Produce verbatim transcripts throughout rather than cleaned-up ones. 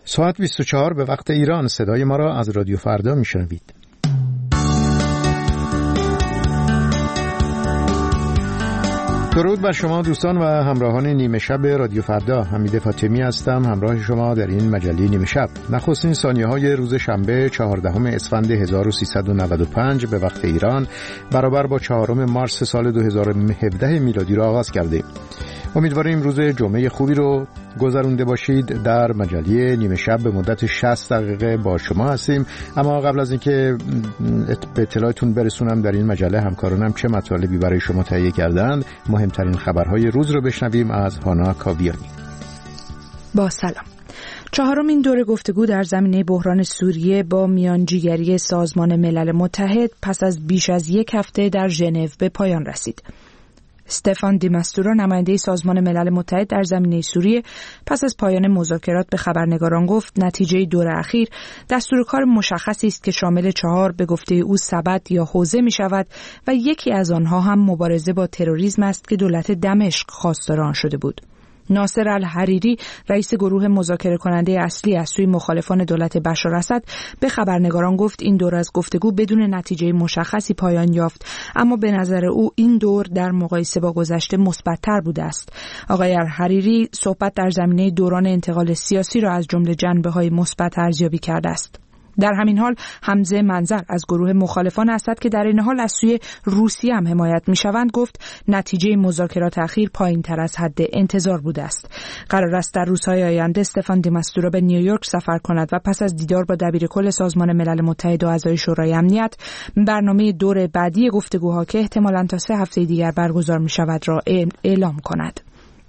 ساعت بیست و چهار به وقت ایران. صدای ما را از رادیو فردا میشنوید. درود بر شما دوستان و همراهان نیمه شب رادیو فردا. حمید فاطمی هستم، همراه شما در این مجله نیمه شب. نخستین ثانیه های روز شنبه چهاردهم اسفند هزار و سیصد و نود و پنج به وقت ایران برابر با چهارم مارس سال دو هزار و هفده میلادی را آغاز کردیم. امیدواریم روز جمعه خوبی رو گذرونده باشید. در مجله نیمه شب به مدت شصت دقیقه با شما هستیم، اما قبل از اینکه به اطلاعتون برسونم در این مجله همکارانم چه مطالبی برای شما تهیه کردند، مهمترین خبرهای روز رو بشنویم از هانا کاویانی. با سلام. چهارمین دور گفتگو در زمینه بحران سوریه با میانجیگری سازمان ملل متحد پس از بیش از یک هفته در ژنو به پایان رسید. استفان دی ماستورا، نماینده سازمان ملل متحد در زمینه سوریه، پس از پایان مذاکرات به خبرنگاران گفت نتیجه دور اخیر دستورکار مشخصی است که شامل چهار به گفته او سبد یا حوزه می شود و یکی از آنها هم مبارزه با تروریسم است که دولت دمشق خواستار آن شده بود. ناصر الحریری، رئیس گروه مذاکره کننده اصلی از سوی مخالفان دولت بشار اسد، به خبرنگاران گفت این دور از گفتگو بدون نتیجه مشخصی پایان یافت، اما به نظر او این دور در مقایسه با گذشته مثبت‌تر بوده است. آقای الحریری صحبت در زمینه دوران انتقال سیاسی را از جمله جنبه‌های مثبت ارزیابی کرده است. در همین حال حمزه منظر از گروه مخالفان اسد که در این حال از سوی روسیه هم حمایت می‌شوند گفت نتیجه مذاکرات اخیر پایین‌تر از حد انتظار بوده است. قرار است در روزهای آینده استفان دی ماستورا به نیویورک سفر کند و پس از دیدار با دبیرکل سازمان ملل متحد و اعضای شورای امنیت برنامه دور بعدی گفتگوها که احتمالاً تا سه هفته دیگر برگزار می‌شود را اعلام کند.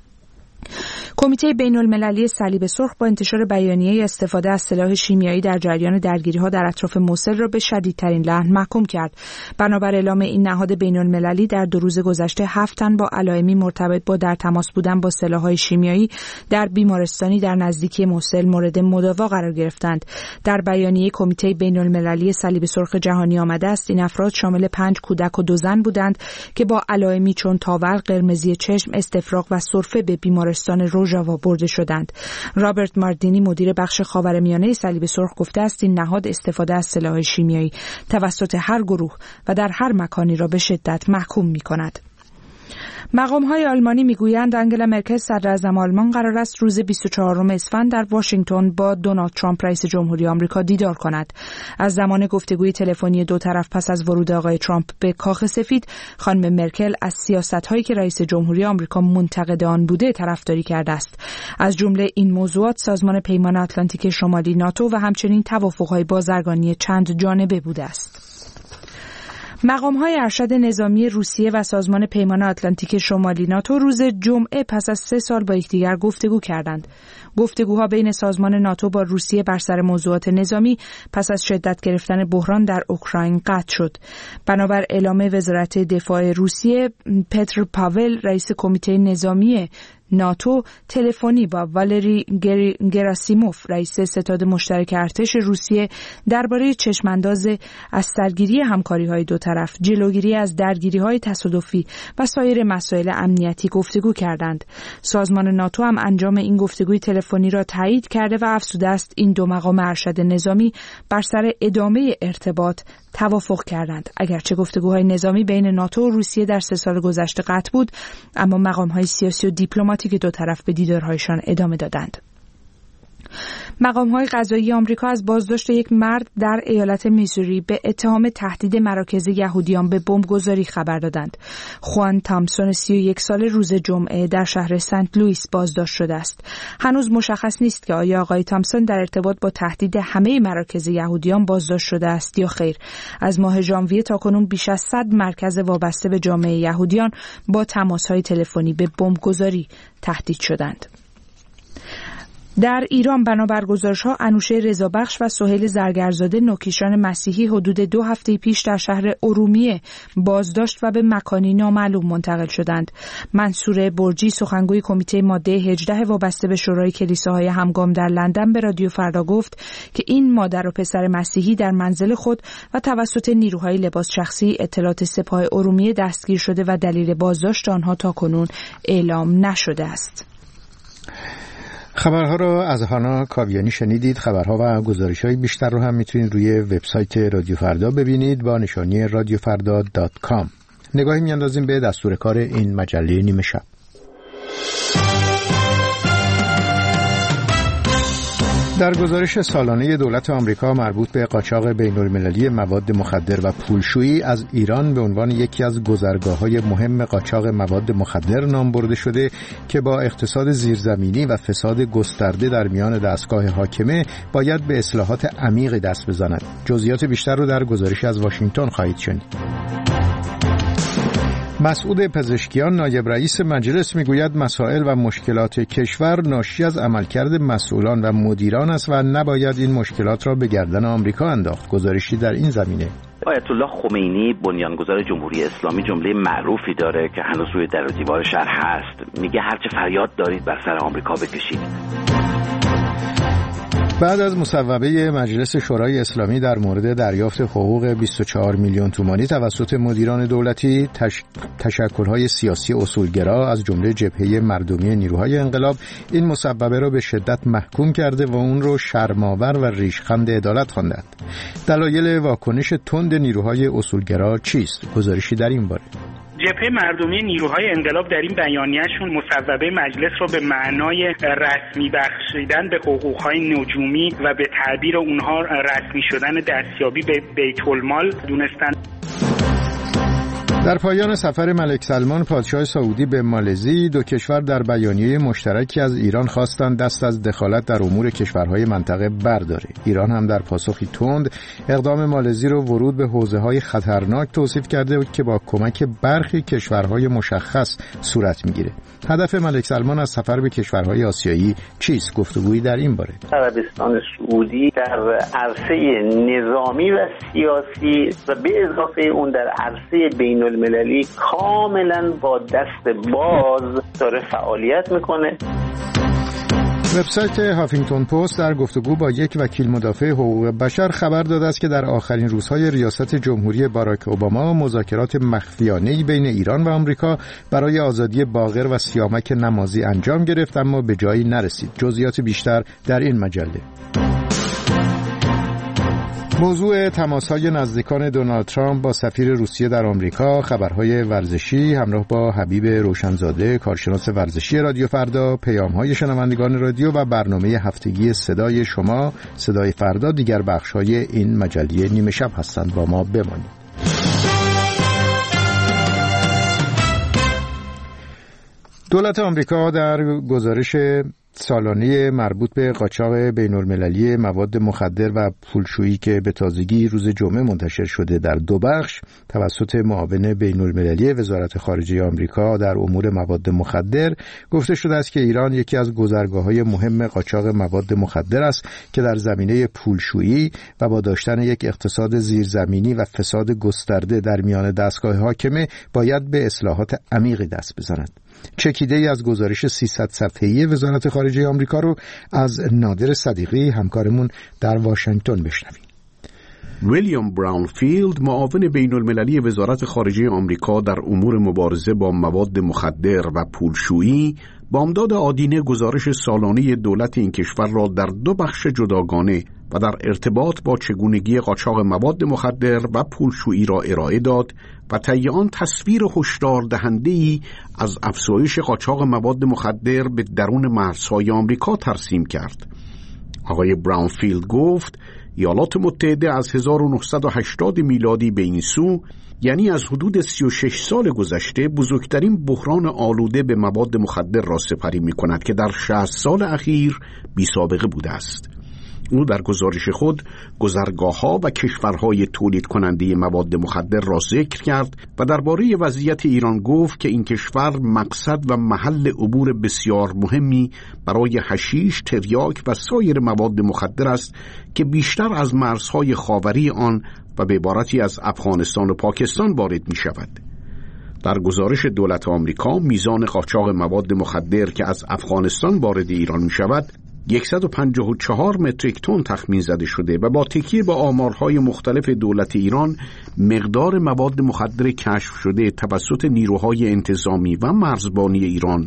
کمیته بین‌المللی صلیب سرخ با انتشار بیانیه استفاده از سلاح شیمیایی در جریان درگیری‌ها در اطراف موصل را به شدیدترین لعن محکوم کرد. بنابر اعلام این نهاد بین‌المللی در دو روز گذشته هفت تن با علائمی مرتبط با در تماس بودن با سلاح‌های شیمیایی در بیمارستانی در نزدیکی موصل مورد مداوا قرار گرفتند. در بیانیه کمیته بین‌المللی صلیب سرخ جهانی آمده است این افراد شامل پنج کودک و دو زن بودند که با علائمی چون تاول، قرمزی چشم، استفراغ و سرفه به بیمارستان روژاوا برده شدند. رابرت ماردینی، مدیر بخش خاورمیانه صلیب سرخ، گفته است این نهاد استفاده از سلاح شیمیایی توسط هر گروه و در هر مکانی را به شدت محکوم می‌کند. مقام‌های آلمانی می‌گویند آنگلا مرکل صدراعظم آلمان قرار است روز بیست و چهارم اسفند در واشنگتن با دونالد ترامپ رئیس جمهوری آمریکا دیدار کند. از زمان گفتگوی تلفنی دو طرف پس از ورود آقای ترامپ به کاخ سفید، خانم مرکل از سیاست‌هایی که رئیس جمهوری آمریکا منتقد آن بوده طرفداری کرده است. از جمله این موضوعات سازمان پیمان اتلانتیک شمالی ناتو و همچنین توافق‌های بازرگانی چند جانبه بوده است. مقام‌های ارشد نظامی روسیه و سازمان پیمان اتلانتیک شمالی ناتو روز جمعه پس از سه سال با یکدیگر گفتگو کردند. گفتگوها بین سازمان ناتو با روسیه بر سر موضوعات نظامی پس از شدت گرفتن بحران در اوکراین قطع شد. بنابر اعلام وزارت دفاع روسیه، پتر پاول، رئیس کمیته نظامی ناتو، تلفنی با والری گراسیموف، رئیس ستاد مشترک ارتش روسیه، درباره چشمانداز از سرگیری همکاری‌های دو طرف، جلوگیری از درگیری‌های تصادفی و سایر مسائل امنیتی گفتگو کردند. سازمان ناتو هم انجام این گفتگوی تلفنی را تایید کرده و افزوده است این دو مقام ارشد نظامی بر سر ادامه ارتباط توافق کردند. اگرچه گفتگوهای نظامی بین ناتو و روسیه در سه سال گذشته قطع بود، اما مقام‌های سیاسی و دیپلماتیک دو طرف به دیدارهایشان ادامه دادند. مقام‌های قضایی آمریکا از بازداشت یک مرد در ایالت میزوری به اتهام تهدید مراکز یهودیان به بمبگذاری خبر دادند. خوان تامسون، سی و یک ساله، روز جمعه در شهر سنت لوئیس بازداشت شده است. هنوز مشخص نیست که آیا آقای تامسون در ارتباط با تهدید همه مراکز یهودیان بازداشت شده است یا خیر. از ماه ژانویه تاکنون بیش از صد مرکز وابسته به جامعه یهودیان با تماس‌های تلفنی به بمبگذاری تهدید شدند. در ایران بنابر گزارش‌ها انوشه رضابخش و سهیل زرگرزاده، نوکیشان مسیحی، حدود دو هفته پیش در شهر ارومیه بازداشت و به مکانی نامعلوم منتقل شدند. منصور برجی، سخنگوی کمیته ماده هجده وابسته به شورای کلیساهای همگام در لندن، به رادیو فردا گفت که این مادر و پسر مسیحی در منزل خود و توسط نیروهای لباس شخصی اطلاعات سپاه ارومیه دستگیر شده و دلیل بازداشت آنها تاکنون اعلام نشده است. خبرها را از هانا کاویانی شنیدید. خبرها و گزارش‌های بیشتر رو هم میتونید روی وبسایت رادیو فردا ببینید با نشانی رادیو فردا دات کام. نگاهی میاندازیم به دستور کار این مجله نیمه شب. در گزارش سالانه دولت آمریکا مربوط به قاچاق بین‌المللی مواد مخدر و پولشویی، از ایران به عنوان یکی از گذرگاه‌های مهم قاچاق مواد مخدر نام برده شده که با اقتصاد زیرزمینی و فساد گسترده در میان دستگاه حاکمه باید به اصلاحات عمیقی دست بزند. جزئیات بیشتر رو در گزارشی از واشنگتن خواهید شنید. مسعود پزشکیان نایب رئیس مجلس میگوید مسائل و مشکلات کشور ناشی از عملکرد مسئولان و مدیران است و نباید این مشکلات را به گردن آمریکا انداخت. گزارشی در این زمینه. آیت الله خمینی بنیانگذار جمهوری اسلامی جمله معروفی داره که هنوز روی در و دیوار شهر هست. میگه هرچه فریاد دارید بر سر آمریکا بکشید. بعد از مصوبه مجلس شورای اسلامی در مورد دریافت حقوق بیست و چهار میلیون تومانی توسط مدیران دولتی، تش... تشکل‌های سیاسی اصولگرا از جمله جبهه مردمی نیروهای انقلاب این مصوبه را به شدت محکوم کرده و اون رو شرم‌آور و ریشخند عدالت خواندند. دلایل واکنش تند نیروهای اصولگرا چیست؟ گزارشی در این باره. جبهه مردمی نیروهای انقلاب در این بیانیه‌شون مصوبه مجلس رو به معنای رسمی بخشیدن به حقوق‌های نجومی و به تعبیر اونها رسمی شدن دستیابی به بیت المال دونستن. در پایان سفر ملک سلمان پادشاه سعودی به مالزی، دو کشور در بیانیه مشترکی از ایران خواستند دست از دخالت در امور کشورهای منطقه برداره. ایران هم در پاسخی تند اقدام مالزی رو ورود به حوزه‌های خطرناک توصیف کرده که با کمک برخی کشورهای مشخص صورت میگیره. هدف ملک سلمان از سفر به کشورهای آسیایی چیست؟ گفتگویی در این باره. عربستان سعودی در عرصه نظامی و سیاسی و به اضافه اون در عرصه بین المللی کاملا با دست باز داره فعالیت میکنه. وبسایت هافینگتون پست در گفتگو با یک وکیل مدافع حقوق بشر خبر داده است که در آخرین روزهای ریاست جمهوری باراک اوباما مذاکرات مخفیانه‌ای بین ایران و آمریکا برای آزادی باقر و سیامک نمازی انجام گرفت اما به جایی نرسید. جزئیات بیشتر در این مجله. موضوع تماس‌های نزدیکان دونالد ترامپ با سفیر روسیه در آمریکا، خبرهای ورزشی همراه با حبیب روشنزاده کارشناس ورزشی رادیو فردا، پیام‌های شنوندگان رادیو و برنامه هفتگی صدای شما، صدای فردا دیگر بخش‌های این مجله نیمه شب هستند. با ما بمانید. دولت آمریکا در گزارش سالانه مربوط به قاچاق بین‌المللی مواد مخدر و پولشویی که به تازگی روز جمعه منتشر شده در دو بخش توسط معاون بین‌المللی وزارت خارجه آمریکا در امور مواد مخدر گفته شده است که ایران یکی از گذرگاه‌های مهم قاچاق مواد مخدر است که در زمینه پولشویی و با داشتن یک اقتصاد زیرزمینی و فساد گسترده در میان دستگاه حاکمه باید به اصلاحات عمیقی دست بزند. چکیده ای از گزارش سیصد صفحه‌ای وزارت خارجه آمریکا رو از نادر صدیقی همکارمون در واشنگتن بشنویم. ویلیام براونفیلد معاون بین المللی وزارت خارجه آمریکا در امور مبارزه با مواد مخدر و پولشویی بامداد آدینه گزارش سالانه دولت این کشور را در دو بخش جداگانه و در ارتباط با چگونگی قاچاق مواد مخدر و پولشویی را ارائه داد و طی آن تصویر هشدار دهنده‌ای از افزایش قاچاق مواد مخدر به درون مرزهای آمریکا ترسیم کرد. آقای براونفیلد گفت ایالات متحده از هزار و نهصد و هشتاد میلادی به این سو، یعنی از حدود سی و شش سال گذشته، بزرگترین بحران آلوده به مواد مخدر را سپری می کند که در شصت سال اخیر بی سابقه بوده است. او در گزارش خود گذرگاه‌ها و کشورهای تولید کننده مواد مخدر را ذکر کرد و درباره وضعیت ایران گفت که این کشور مقصد و محل عبور بسیار مهمی برای حشیش، تریاک و سایر مواد مخدر است که بیشتر از مرزهای خاوری آن و به عبارتی از افغانستان و پاکستان وارد می شود. در گزارش دولت آمریکا میزان قاچاق مواد مخدر که از افغانستان وارد ایران می شود صد و پنجاه و چهار متریک تن تخمین زده شده و با تکیه به آمارهای مختلف دولت ایران مقدار مواد مخدر کشف شده توسط نیروهای انتظامی و مرزبانی ایران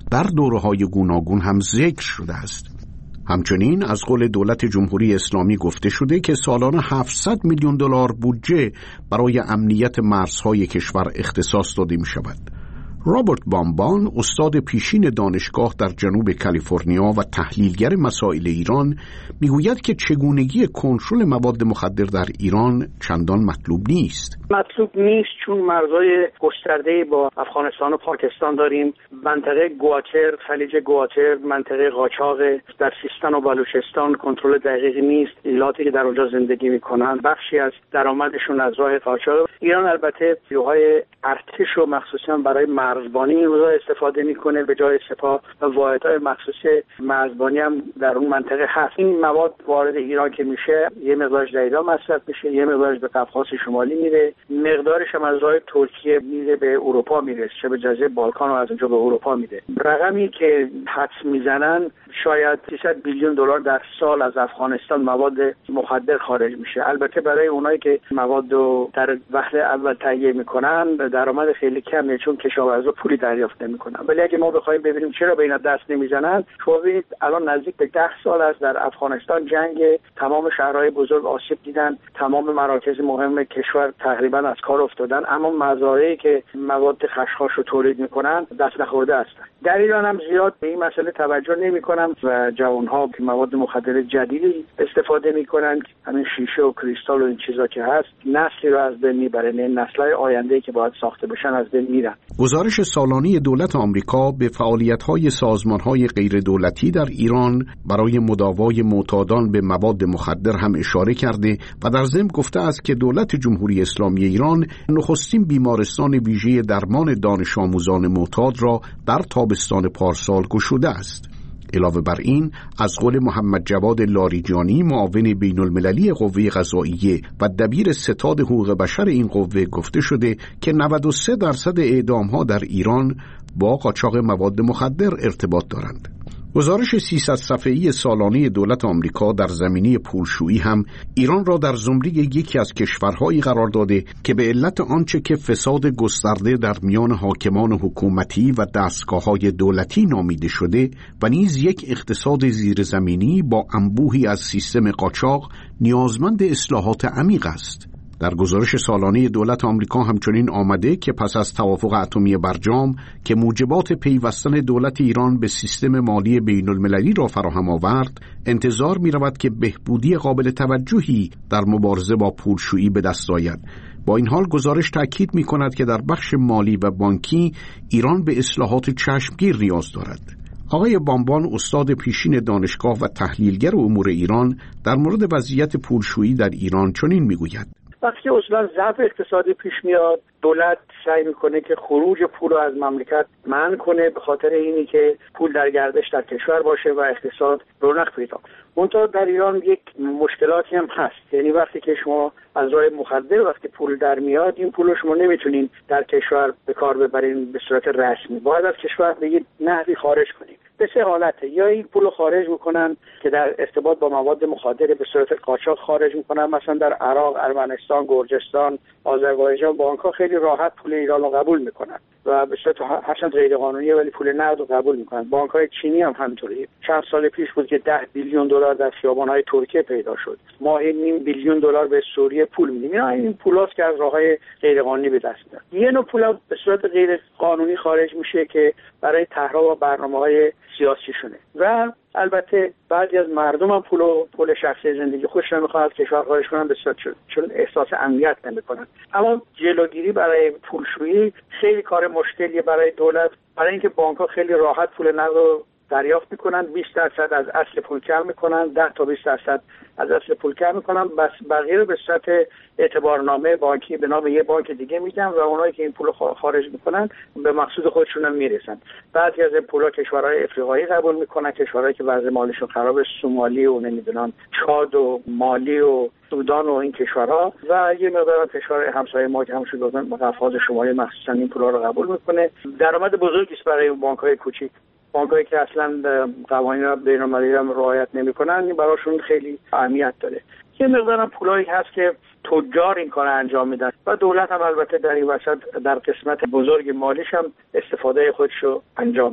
در دوره‌های گوناگون هم ذکر شده است. همچنین از قول دولت جمهوری اسلامی گفته شده که سالانه هفتصد میلیون دلار بودجه برای امنیت مرزهای کشور اختصاص داده می شود. رابرت بامبان، استاد پیشین دانشگاه در جنوب کالیفرنیا و تحلیلگر مسائل ایران، میگوید که چگونگی کنترل مواد مخدر در ایران چندان مطلوب نیست. مطلوب نیست چون مرزهای گسترده با افغانستان و پاکستان داریم. منطقه گواتر، خلیج گواتر، منطقه قاچاق در سیستان و بلوچستان کنترل دقیقی نیست. ایلاتی که در اونجا زندگی میکنن بخشی از درآمدشون از راه قاچاق. ایران البته نیروهای ارتش و مخصوصا برای مرزبانی این روزا استفاده میکنه، به جای سپاه و واحدهای مخصوص مرزبانی هم در اون منطقه هست. این مواد وارد ایران که میشه یه مقدارش در ایران مصرف میشه، یه مقدارش به قفقاز شمالی میره، مقدارش هم از راه ترکیه میره به اروپا میره، چه به جزیره بالکان و از اونجا به اروپا میره. رقمی که حدس میزنن شاید سیصد بیلیون دلار در سال از افغانستان مواد مخدر خارج میشه. البته برای اونایی که مواد رو در وهله اول تهیه میکنن درآمد خیلی کمه چون کشاورزا پولی دریافت نمیکنن. ولی اگه ما بخوایم ببینیم چرا به اینا دست نمیزنن، شما ببینید الان نزدیک به ده سال است در افغانستان جنگ، تمام شهرهای بزرگ آسیب دیدن، تمام مراکز مهم کشور تقریبا از کار افتادن، اما مزارعی که مواد خشخاش رو تولید میکنن دست نخورده هستن. در ایران هم زیاد به این مسئله توجه نمیکنن و جوانها که مواد مخدر جدیدی استفاده میکنن، همین شیشه و کریستال و این چیزا که هست، نسلی رو از بین میبره، نه نسل‌های آینده‌ای که باید ساخته بشن از بین میرن. گزارش سالانه دولت آمریکا به فعالیت‌های سازمان‌های غیردولتی در ایران برای مداوای معتادان به مواد مخدر هم اشاره کرده و در ضمن گفته است که دولت جمهوری اسلامی ایران نخستین بیمارستان ویژه درمان دانش آموزان معتاد را در تابستان پارسال گشوده است. علاوه بر این، از قول محمد جواد لاریجانی، معاون بین المللی قوه قضاییه و دبیر ستاد حقوق بشر این قوه، گفته شده که نود و سه درصد اعدام‌ها در ایران با قاچاق مواد مخدر ارتباط دارند. گزارش سیصد صفحه‌ای سالانه دولت آمریکا در زمینه پولشویی هم ایران را در زمره یکی از کشورهایی قرار داده که به علت آنچه که فساد گسترده در میان حاکمان حکومتی و دستگاه‌های دولتی نامیده شده و نیز یک اقتصاد زیرزمینی با انبوهی از سیستم قاچاق نیازمند اصلاحات عمیق است. در گزارش سالانه دولت آمریکا همچنین آمده که پس از توافق اتمی برجام که موجبات پیوستن دولت ایران به سیستم مالی بین المللی را فراهم آورد، انتظار می رود که بهبودی قابل توجهی در مبارزه با پولشویی به دست آید. با این حال گزارش تاکید می کند که در بخش مالی و بانکی ایران به اصلاحات چشمگیر نیاز دارد. آقای بامبان، استاد پیشین دانشگاه و تحلیلگر امور ایران، در مورد وضعیت پولشویی در ایران چنین می گوید: وقتی اصلا ضعف اقتصادی پیش میاد، دولت سعی میکنه که خروج پول رو از مملکت منع کنه به خاطر اینی که پول در گردش در کشور باشه و اقتصاد رونق پیدا کنه. منتها در ایران یک مشکلاتی هم هست، یعنی وقتی که شما از راه مخدر وقتی پول در میاد، این پول رو شما نمیتونین در کشور به کار ببرین به صورت رسمی، باید از کشور به یک نحوی خارج کنین. به سه حالته: یا این پول رو خارج میکنن که در ارتباط با مواد مخدر به صورت قاچاق خارج میکنن، مثلا در عراق، ارمنستان، گرجستان، آذربایجان بانک‌ها خیلی راحت پول ایران رو قبول میکنن و به صورت هرچند غیر قانونیه ولی پول نقد رو قبول میکنن. بانک‌های چینی هم همینطوریه. چند سال پیش بود که ده بیلیون دلار در خیابان‌های ترکیه پیدا شد. ما نیم بیلیون دلار به سوریه پول میدیم. اینا این پولاست که از راه‌های غیر قانونی به دست میاد. یه نوع پول به صورت غیر قانونی خارج میشه که برای طرح‌ها و برنامه‌های سیاسیشونه و البته بعضی از مردم هم پول و پول شخصی زندگی خودشون میخوان از کشور خارج کنن، بسیار چون احساس امنیت نمیکنن. اما جلوگیری برای پولشویی خیلی کار مشکلیه برای دولت، برای اینکه بانک‌ها خیلی راحت پول نقد رو دریافت میکنن، بیست درصد از اصل پول کم میکنن، ده تا بیست درصد از اصل پول کم میکنن، بس بقیه رو به صورت اعتبارنامه بانکی به نام یه بانک دیگه میدن و اونایی که این پول خارج میکنن به مقصود خودشون هم میرسن. بعضی از این پولا کشورهای افریقایی قبول میکنن، کشورهایی که وضع مالیشون خرابه، سومالی و نمیدونن چاد و مالی و سودان و این کشورها، و یه مقدار کشور همسایه ما که همشون گفتن قفقاز شمالی مخصوصا این پولا رو قبول میکنه. درآمد بزرگی است برای بانک‌های کوچیک. بانک‌هایی که اصلا قوانین بین‌المللی را رعایت نمی‌کنن، این براشون خیلی اهمیت داره. یه مقدار هم پولایی هست که تجار این کار انجام میدن و دولت هم البته در این وسط در قسمت بزرگ مالیش هم استفاده خودشو انجام میده.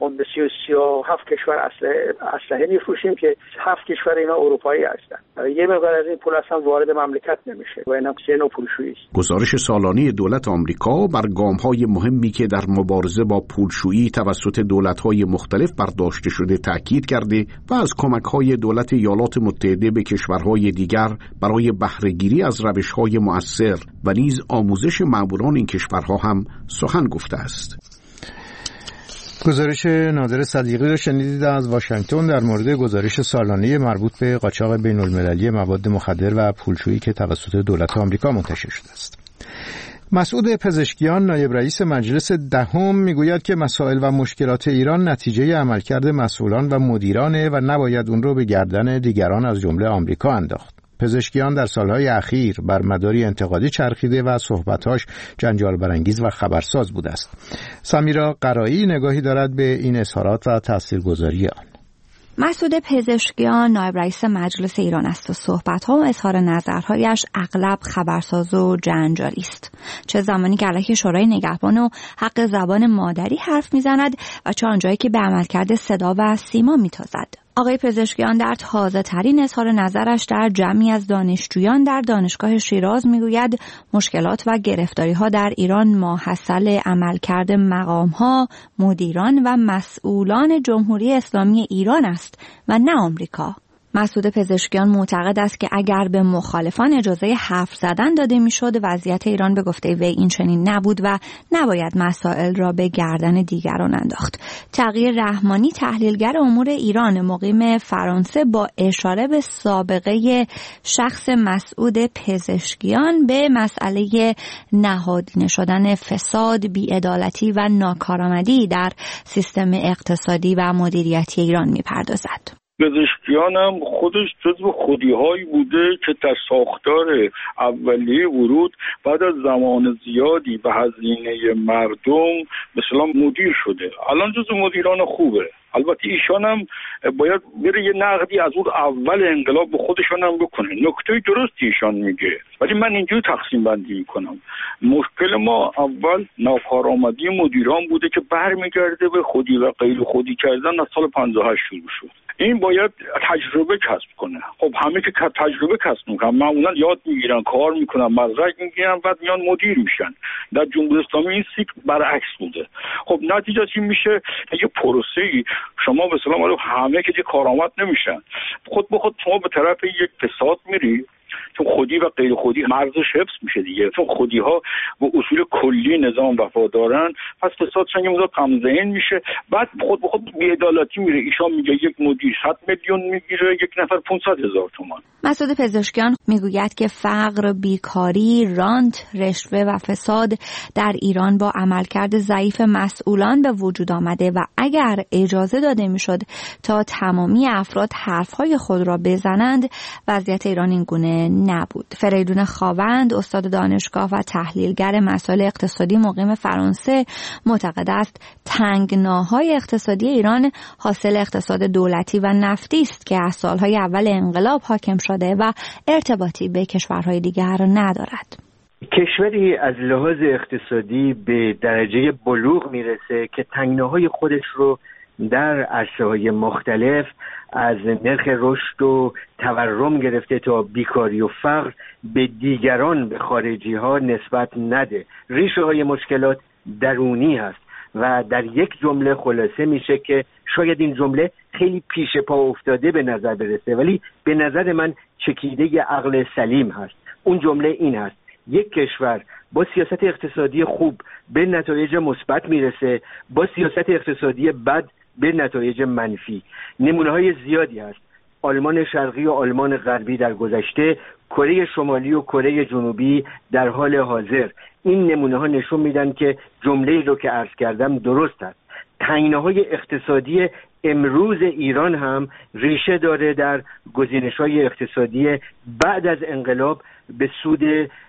ما به سی و هفت کشور اسلحه اسلحه میفروشیم که هفت کشور اینا اروپایی هستن. یه مقدار از این پول اصلا وارد مملکت نمیشه و اینا سه نوع پولشویی است. گزارش سالانه دولت آمریکا بر گام‌های مهمی که در مبارزه با پولشویی توسط دولت‌های مختلف برداشته شده تاکید کرده و از کمک‌های دولت ایالات متحده به کشورهای دیگر برای بهره‌گیری از روش‌های مؤثر و نیز آموزش ماموران این کشورها هم سخن گفته است. گزارش نادر صدیقی را شنیدید از واشنگتن در مورد گزارش سالانه مربوط به قاچاق بین‌المللی مواد مخدر و پولشویی که توسط دولت آمریکا منتشر شده است. مسعود پزشکیان نایب رئیس مجلس دهم میگوید که مسائل و مشکلات ایران نتیجه عملکرد مسئولان و مدیرانه و نباید اون رو به گردن دیگران از جمله آمریکا انداخت. پزشکیان در سالهای اخیر بر مداری انتقادی چرخیده و صحبتاش جنجال برانگیز و خبرساز بوده است. سمیرا قرایی نگاهی دارد به این اظهارات و تاثیرگذاری آن. مسعود پزشکیان نایب رئیس مجلس ایران است و صحبت‌ها و اظهار نظرهایش اغلب خبرساز و جنجالی است، چه زمانی که علیه شورای نگهبان و حق زبان مادری حرف می‌زند و چه آنجایی که به عملکرد صدا و سیما می‌تازد. آقای پزشکیان در تازه ترین اظهار نظرش در جمعی از دانشجویان در دانشگاه شیراز میگوید مشکلات و گرفتاری ها در ایران ماحصل عملکرد مقام ها، مدیران و مسئولان جمهوری اسلامی ایران است و نه آمریکا. مسعود پزشکیان معتقد است که اگر به مخالفان اجازه حرف زدن داده میشد وضعیت ایران به گفته وی این چنین نبود و نباید مسائل را به گردن دیگران انداخت. تغییر رحمانی تحلیلگر امور ایران مقیم فرانسه با اشاره به سابقه شخص مسعود پزشکیان به مسئله نهادینه شدن فساد، بی‌عدالتی و ناکارآمدی در سیستم اقتصادی و مدیریتی ایران میپردازد. پزشکیان هم خودش جزو خودی‌هایی بوده که در ساختار اولیه ورود بعد از زمان زیادی به هزینه مردم مثلا مدیر شده. الان جزو مدیران خوبه. البته ایشان هم باید بره یه نقدی از اون اول انقلاب به خودشان هم بکنه. نکته درستی ایشان میگه، ولی من اینجوری تقسیم بندی میکنم. مشکل ما اول ناکارآمدی مدیران بوده که برمیگرده به خودی و غیر خودی کردن از سال پنجاه و هشت شروع شد. این باید تجربه کسب کنه. خب همه که تجربه کسب میکنن معمولا یاد میگیرن، کار میکنن، مدرک میگیرن، بعد میان مدیر میشن. در جمهوری اسلامی این سیکل برعکس بوده. خب نتیجه چی میشه؟ یه پروسه‌ای شما به اصطلاح همه که کارآمد نمیشن. خود به خود شما به طرف یک فساد میری، چون خودی و غیر خودی مرزش حفظ میشه دیگه، چون خودی ها به اصول کلی نظام وفادارن، پس فسادشون یه مقدار کم‌ذهن میشه. بعد خود به خود بی‌عدالتی میره. ایشان میگه یک مدیر صد میلیون میگیره، یک نفر پانصد هزار تومان. مسعود پزشکیان میگوید که فقر، بیکاری، رانت، رشوه و فساد در ایران با عملکرد ضعیف مسئولان به وجود آمده و اگر اجازه داده میشد تا تمامی افراد حرفهای خود را بزنند وضعیت ایران این گونه نبود. فریدون خاوند استاد دانشگاه و تحلیلگر مسائل اقتصادی مقیم فرانسه معتقد است تنگناهای اقتصادی ایران حاصل اقتصاد دولتی و نفتی است که از سالهای اول انقلاب حاکم شده و ارتباطی به کشورهای دیگر ندارد. کشوری از لحاظ اقتصادی به درجه بلوغ میرسه که تنگناهای خودش رو در عرصه‌های مختلف از نرخ رشد و تورم گرفته تا بیکاری و فقر به دیگران، به خارجی ها نسبت نده. ریشه های مشکلات درونی هست و در یک جمله خلاصه میشه که شاید این جمله خیلی پیش پا افتاده به نظر برسه، ولی به نظر من چکیده عقل سلیم هست. اون جمله این هست: یک کشور با سیاست اقتصادی خوب به نتایج مثبت میرسه، با سیاست اقتصادی بد به نتایج منفی. نمونه‌های زیادی هست. آلمان شرقی و آلمان غربی در گذشته، کره شمالی و کره جنوبی در حال حاضر. این نمونه‌ها نشون میدن که جمله‌ای رو که عرض کردم درست است. تنگناهای اقتصادی امروز ایران هم ریشه داره در گزینش‌های اقتصادی بعد از انقلاب به سود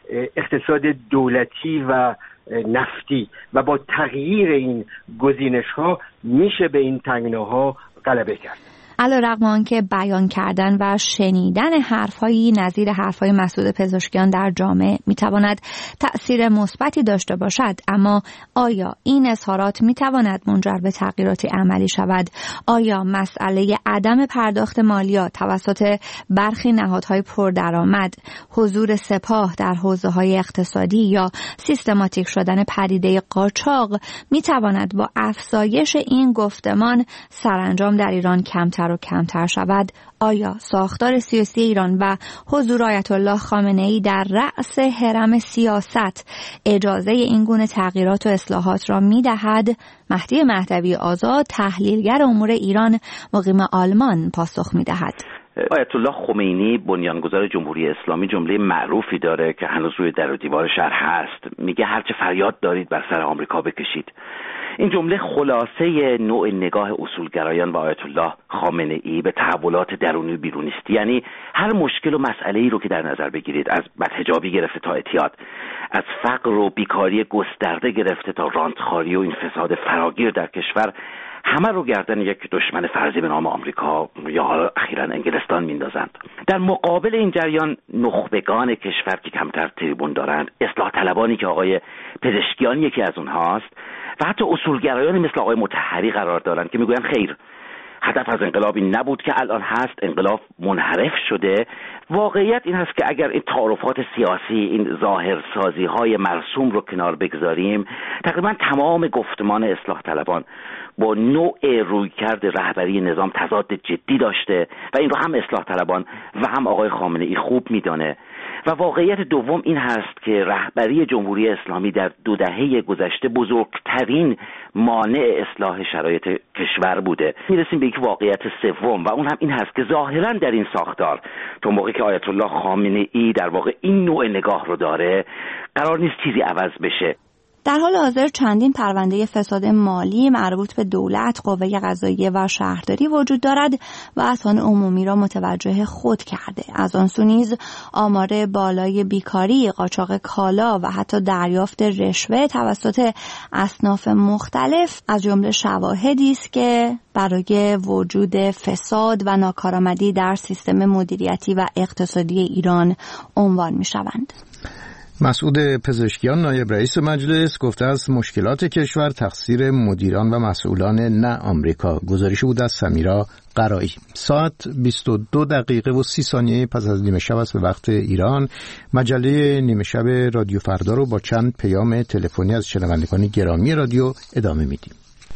اقتصاد دولتی و نفتی و با تغییر این گزینش‌ها میشه به این تنگناها غلبه کرد. علیرغم آنکه بیان کردن و شنیدن حرف‌هایی نظیر حرف‌های مسعود پزشکیان در جامعه می‌تواند تأثیر مثبتی داشته باشد، اما آیا این اظهارات می‌تواند منجر به تغییراتی عملی شود؟ آیا مسئله عدم پرداخت مالیات توسط برخی نهادهای پردرآمد، حضور سپاه در حوزه‌های اقتصادی یا سیستماتیک شدن پدیده قاچاق می‌تواند با افزایش این گفتمان سرانجام در ایران کمتر و کمتر شود؟ آیا ساختار سیاسی ایران و حضور آیت الله خامنه‌ای در رأس هرم سیاست اجازه این گونه تغییرات و اصلاحات را می‌دهد؟ مهدی مهدوی آزاد، تحلیلگر امور ایران مقیم آلمان، پاسخ می‌دهد. آیت الله خمینی بنیانگذار جمهوری اسلامی جمله معروفی داره که هنوز روی در و دیوار شهر هست. میگه هرچه فریاد دارید بر سر آمریکا بکشید. این جمله خلاصه نوع نگاه اصولگرایان و آیت الله خامنه ای به تحولات درونی و بیرونی است. یعنی هر مشکل و مسئله‌ای رو که در نظر بگیرید، از بدحجابی گرفته تا اعتیاد، از فقر و بیکاری گسترده گرفته تا رانتخواری و این فساد فراگیر در کشور، همه رو گردن یک دشمن فرضی به نام آمریکا یا اخیراً انگلستان میندازند. در مقابل این جریان نخبگان کشور که کمتر تریبون دارند، اصلاح طلبانی که آقای پزشکیان یکی از اونهاست و حتی اصولگرایانی مثل آقای مطهری قرار دارند که میگویند خیر، هدف از انقلاب این نبود که الان هست، انقلاب منحرف شده. واقعیت این هست که اگر این تعارفات سیاسی، این ظاهرسازی های مرسوم رو کنار بگذاریم، تقریبا تمام گفتمان اصلاح طلبان با نوع رویکرد رهبری نظام تضاد جدی داشته و این رو هم اصلاح طلبان و هم آقای خامنه ای خوب میدانه. و واقعیت دوم این هست که رهبری جمهوری اسلامی در دو دهه گذشته بزرگترین مانع اصلاح شرایط کشور بوده. میرسیم به یک واقعیت سوم و اون هم این هست که ظاهرا در این ساختار، تا موقعی که آیت الله خامنه ای در واقع این نوع نگاه رو داره، قرار نیست چیزی عوض بشه. در حال حاضر چندین پرونده فساد مالی مربوط به دولت، قوه قضاییه و شهرداری وجود دارد و اذهان عمومی را متوجه خود کرده. از آن سو نیز آمار بالای بیکاری، قاچاق کالا و حتی دریافت رشوه توسط اصناف مختلف از جمله شواهدی است که برای وجود فساد و ناکارآمدی در سیستم مدیریتی و اقتصادی ایران عنوان می‌شوند. مسعود پزشکیان نایب رئیس مجلس گفته است مشکلات کشور تقصیر مدیران و مسئولان نه آمریکا. گزارشی بود از سمیرا قرایی. ساعت بیست و دو دقیقه و سی ثانیه پس از نیمه شب است به وقت ایران. مجله نیمه شب رادیو فردا رو با چند پیام تلفنی از شنوندگان گرامی رادیو ادامه میدیم.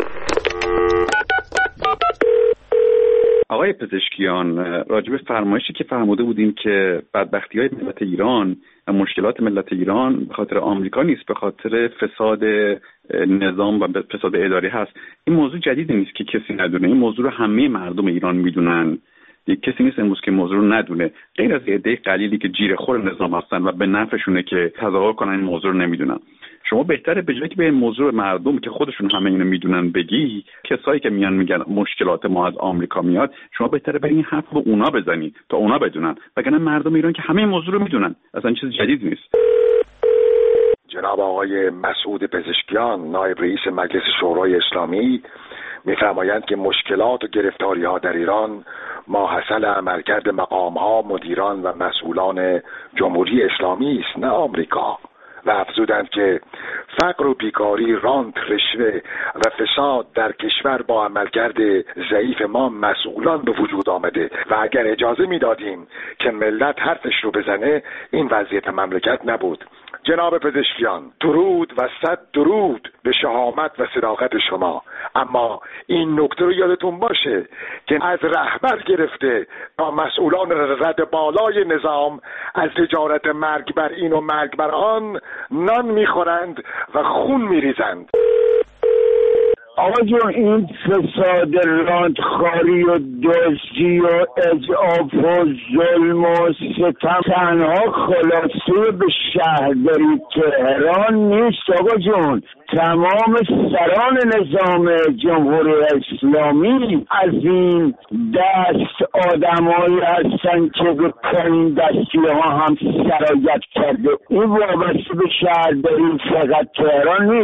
آقای پزشکیان، راجب فرمایشی که فرموده بودیم که بدبختی‌های ملت ایران و مشکلات ملت ایران به خاطر آمریکا نیست، به خاطر فساد نظام و فساد اداری هست، این موضوع جدیدی نیست که کسی ندونه. این موضوع رو همه مردم ایران میدونن. یک کسی نیست امروز که موضوع رو ندونه، غیر از عده قلیلی که جیره‌خور نظام هستن و به نفعشونه که تظاهر کنن این موضوع رو نمیدونن. شما بهتره به جایی که به این موضوع مردم که خودشون همه اینو میدونن بگی، کسایی که میان میگن مشکلات ما از آمریکا میاد، شما بهتره به این حرف رو اونا بزنید تا اونا بدونن، وگرنه مردم ایران که همه این موضوع رو میدونن، اصلا چیز جدید نیست. جناب آقای مسعود پزشکیان نایب رئیس مجلس شورای اسلامی میفرمایند که مشکلات و گرفتاری ها در ایران ماحصل عملکرد مقام ها، مدیران و مسئولان جمهوری اسلامی است، نه آمریکا. و افزودند که فقر و بیکاری، رانت، رشوه و فساد در کشور با عملکرد ضعیف ما مسئولان به وجود آمده و اگر اجازه میدادیم که ملت حرفش رو بزنه، این وضعیت مملکت نبود. جناب پزشکیان، درود و صد درود به شهامت و صداقت شما، اما این نکته رو یادتون باشه که از رهبر گرفته تا مسئولان رد بالای نظام از تجارت مرگ بر این و مرگ بر آن نان میخورند و خون میریزند. آقا جون، این فساد رانتخواری و دزدی و اضعاف و ظلم و ستم تنها خلاصه به شهرداری تهران نیست. آقا جون، تمام سران نظام جمهوری اسلامی از این دست آدمایی هستن که به پایین دستی ها هم سرایت کرده. این وابسته به شهرداری فقط تهران نیست.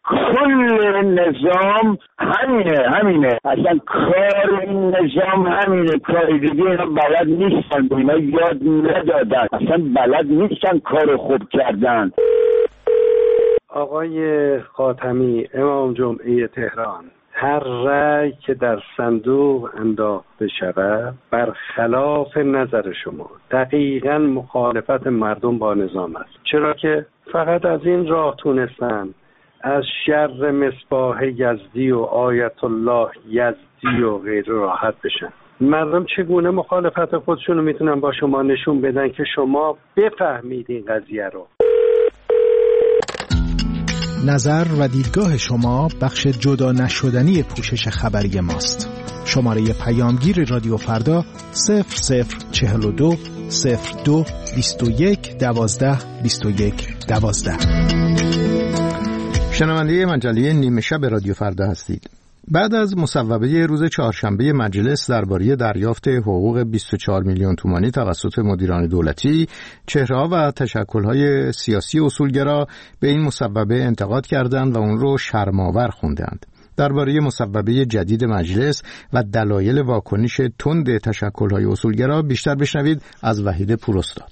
کل نظام همینه همینه اصلا کار این نظام همینه، کار دیگه اینا بلد نیستن، اینا یاد ندادن، اصلا بلد نیستن کار خوب کردن. آقای خاتمی امام جمعه تهران، هر رأی که در صندوق انداخته شود برخلاف نظر شما دقیقاً مخالفت مردم با نظام است، چرا که فقط از این راه تونستن از شر مصباح یزدی و آیت الله یزدی و غیر راحت بشن. مردم چگونه مخالفت خودشون رو میتونن با شما نشون بدن که شما بفهمید این قضیه رو؟ نظر و دیدگاه شما بخش جدا نشدنی پوشش خبری ماست. شماره پیامگیر رادیو فردا صفر صفر چهل و دو صفر دو بیست و یک دوازده بیست و یک دوازده. شنونده مجله نیمه شب رادیو فردا هستید. بعد از مصوبه روز چهارشنبه مجلس درباره دریافت حقوق بیست و چهار میلیون تومانی توسط مدیران دولتی، چهره‌ها و تشکل‌های سیاسی اصولگرا به این مصوبه انتقاد کردند و اون رو شرم‌آور خوندند. درباره مصوبه جدید مجلس و دلایل واکنش تند تشکل‌های اصولگرا بیشتر بشنوید از وحید پوراستاد.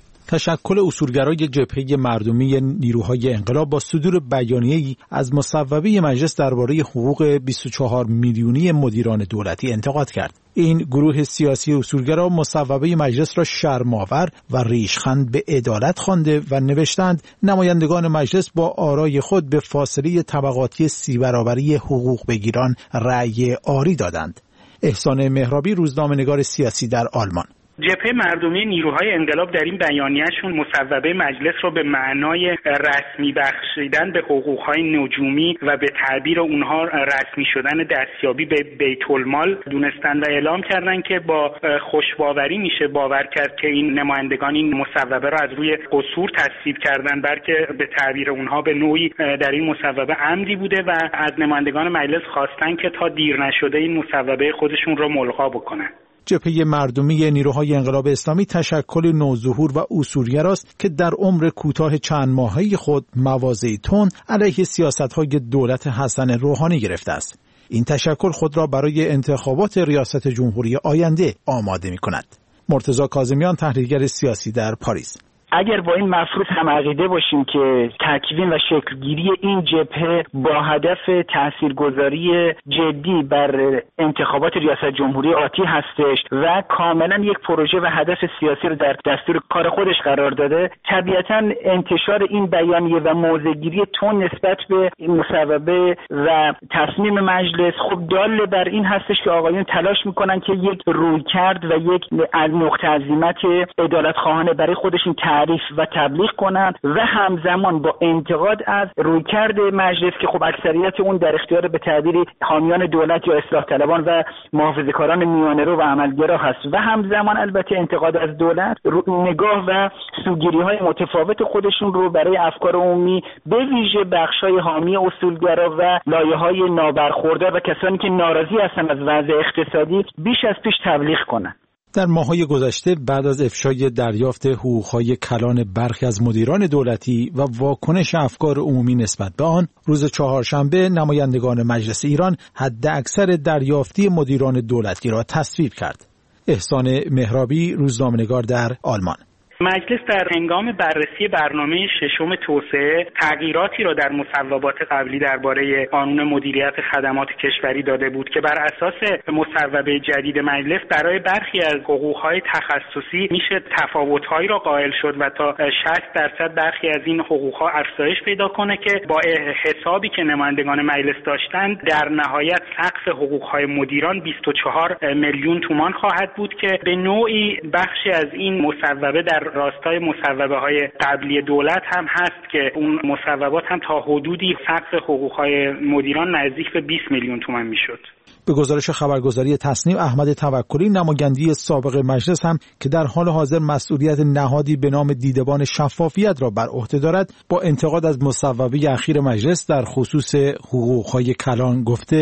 تشکل اصولگرای جبهه مردمی نیروهای انقلاب با صدور بیانیه‌ای از مصوبه مجلس درباره حقوق بیست و چهار میلیونی مدیران دولتی انتقاد کرد. این گروه سیاسی اصولگرا مصوبه مجلس را شرم‌آور و ریشخند به عدالت خوانده و نوشتند نمایندگان مجلس با آرای خود به فاصله طبقاتی سی برابری حقوق بگیران رأی آری دادند. احسان مهرابی، روزنامه‌نگار سیاسی در آلمان. جبهه مردمی نیروهای انقلاب در این بیانیه‌شون مصوبه مجلس رو به معنای رسمی بخشیدن به حقوق‌های نجومی و به تعبیر اونها رسمی شدن دستیابی به بیت المال دونستن و اعلام کردن که با خوشباوری میشه باور کرد که این نمایندگان این مصوبه رو از روی قصور تصویب کردن، بلکه به تعبیر اونها به نوعی در این مصوبه عمدی بوده و از نمایندگان مجلس خواستن که تا دیر نشده این مصوبه خودشون رو ملغا بکنن. جبهه مردمی نیروهای انقلاب اسلامی تشکل نوظهور و اصولگراست که در عمر کوتاه چند ماهه خود مواضعی تند علیه سیاست‌های دولت حسن روحانی گرفته است. این تشکل خود را برای انتخابات ریاست جمهوری آینده آماده می‌کند. مرتضی کاظمیان، تحلیلگر سیاسی در پاریس: اگر با این مفروض هم عقیده باشیم که تکوین و شکلگیری این جبهه با هدف تاثیرگذاری جدی بر انتخابات ریاست جمهوری آتی هستش و کاملا یک پروژه و هدف سیاسی رو در دستور کار خودش قرار داده، طبیعتا انتشار این بیانیه و موضع‌گیری تون نسبت به این مصوبه و تصمیم مجلس خب دال بر این هستش که آقایون تلاش میکنن که یک رویکرد و یک از نقطه عزیمت عدالت‌خواهانه برای خودشون تعریف و تبلیغ کنند و همزمان با انتقاد از رویکرد مجلس که خب اکثریت اون در اختیار به تعبیری حامیان دولت یا اصلاح طلبان و محافظه‌کاران میانه‌رو و عملگرا هست و همزمان البته انتقاد از دولت نگاه و سوگیری‌های متفاوت خودشون رو برای افکار عمومی به ویژه بخش‌های حامی اصولگرا و لایه‌های نابرخوردار و کسانی که ناراضی هستن از وضع اقتصادی بیش از پیش تبلیغ کنند. در ماه‌های گذشته بعد از افشای دریافت حقوق‌های کلان برخی از مدیران دولتی و واکنش افکار عمومی نسبت به آن، روز چهارشنبه نمایندگان مجلس ایران حداکثر دریافتی مدیران دولتی را تصویب کرد. احسان مهرابی، روزنامه‌نگار در آلمان: مجلس در هنگام بررسی برنامه ششم توسعه تغییراتی را در مصوبات قبلی درباره قانون مدیریت خدمات کشوری داده بود که بر اساس مصوبه جدید مجلس برای برخی از حقوق‌های تخصصی میشه تفاوت‌هایی را قائل شد و تا شصت درصد برخی از این حقوق‌ها افزایش پیدا کنه که با حسابی که نمایندگان مجلس داشتند در نهایت سقف حقوق‌های مدیران بیست و چهار میلیون تومان خواهد بود که به نوعی بخشی از این مصوبه در راستای مصوبه‌های قبلی دولت هم هست که اون مصوبات هم تا حدودی سقف حقوق‌های مدیران نزدیک به بیست میلیون تومان میشد. به گزارش خبرگزاری تصنیم، احمد توکلی، نمایندگی سابق مجلس هم که در حال حاضر مسئولیت نهادی به نام دیدبان شفافیت را بر عهده دارد، با انتقاد از مصوبه اخیر مجلس در خصوص حقوق‌های کلان گفته: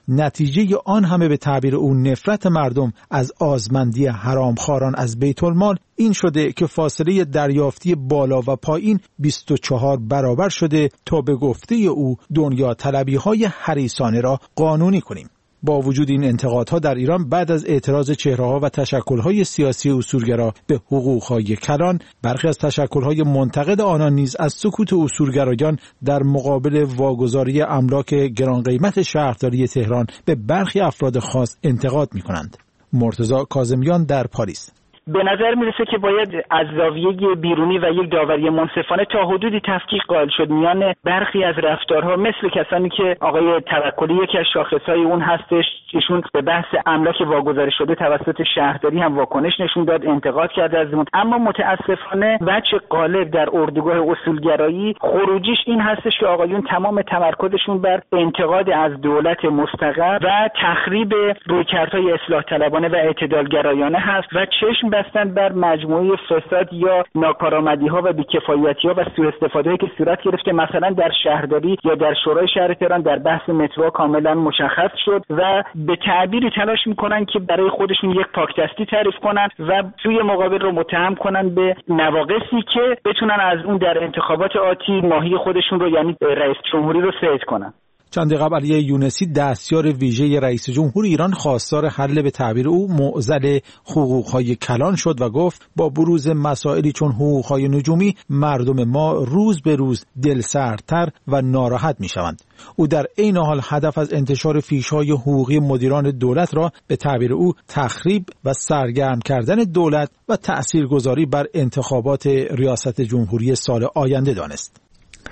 نتیجه آن همه به تعبیر او نفرت مردم از آزمندی حرامخواران از بیت المال این شده که فاصله دریافتی بالا و پایین بیست و چهار برابر شده تا به گفته او دنیا طلبی های حریصانه را قانونی کنیم. با وجود این انتقادها در ایران بعد از اعتراض چهره‌ها و تشکل‌های سیاسی اصولگرا به حقوق‌های کلان، برخی از تشکل‌های منتقد آنان نیز از سکوت اصولگرایان در مقابل واگذاری املاک گران قیمت شهرداری تهران به برخی افراد خاص انتقاد می‌کنند. مرتضی کاظمیان در پاریس: به نظر میرسه که باید از زاویه بیرونی و یک داوری منصفانه تا حدودی تفکیک قائل شد میان برخی از رفتارها، مثل کسانی که آقای توکلی یکی از شاخصهای اون هستش، ایشون به بحث املاک واگذاری شده توسط شهرداری هم واکنش نشون داد، انتقاد کرده از اون. اما متاسفانه وجه غالب در اردوگاه اصولگرایی خروجیش این هستش که آقایون تمام تمرکزشون بر انتقاد از دولت مستقر و تخریب رویکردهای اصلاح طلبانه و اعتدالگرایانه هست و چشم بستن بر مجموعه فساد یا ناکارآمدی‌ها و بی‌کفایتی‌ها و سوء استفاده‌ای که صورت گرفته، مثلا در شهرداری یا در شورای شهر تهران در بحث مترو کاملا مشخص شد و به تعبیری تلاش میکنن که برای خودشون یک پاکدستی تعریف کنن و سوی مقابل رو متهم کنن به نواقصی که بتونن از اون در انتخابات آتی ماهی خودشون رو، یعنی رئیس جمهوری رو صید کنن. چند دقیقه قبل علی یونسی، دستیار ویژه رئیس جمهور ایران، خواستار حل به تعبیر او معضل حقوق‌های کلان شد و گفت با بروز مسائلی چون حقوق‌های نجومی مردم ما روز به روز دلسردتر و ناراحت می‌شوند. او در عین حال هدف از انتشار فیش‌های حقوقی مدیران دولت را به تعبیر او تخریب و سرگرم کردن دولت و تأثیرگذاری بر انتخابات ریاست جمهوری سال آینده دانست.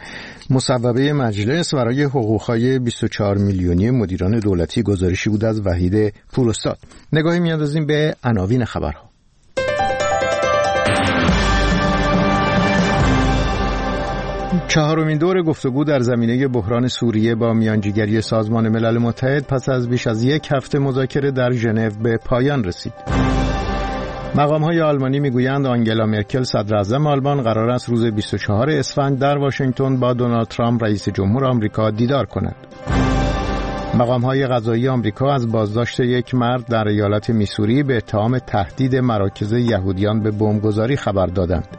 مصوبه مجلس برای حقوق‌های بیست و چهار میلیونی مدیران دولتی گزارشی بود از وحید پوراستاد. نگاهی می‌اندازیم به عناوین خبرها. چهارمین دور گفتگو در زمینه بحران سوریه با میانجیگری سازمان ملل متحد پس از بیش از یک هفته مذاکره در ژنو به پایان رسید. مقام‌های آلمانی میگویند آنگلا مرکل صدراعظم آلمان قرار است روز بیست و چهارم اسفند در واشنگتن با دونالد ترامپ رئیس جمهور آمریکا دیدار کند. مقام‌های قضایی آمریکا از بازداشت یک مرد در ایالت میسوری به اتهام تهدید مراکز یهودیان به بمبگذاری خبر دادند.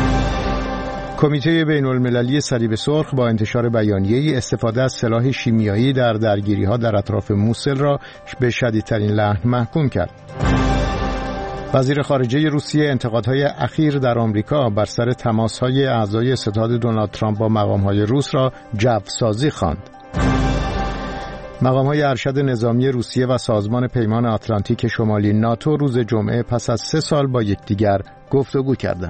کمیته بین‌المللی صلیب سرخ با انتشار بیانیه‌ای استفاده از سلاح شیمیایی در درگیری‌ها در اطراف موسل را به شدیدترین لعن محکوم کرد. وزیر خارجه روسیه انتقادهای اخیر در آمریکا بر سر تماس‌های اعضای ستاد دونالد ترامپ با مقام‌های روس را جوسازی خواند. مقام‌های ارشد نظامی روسیه و سازمان پیمان آتلانتیک شمالی ناتو روز جمعه پس از سه سال با یکدیگر گفتگو کردند.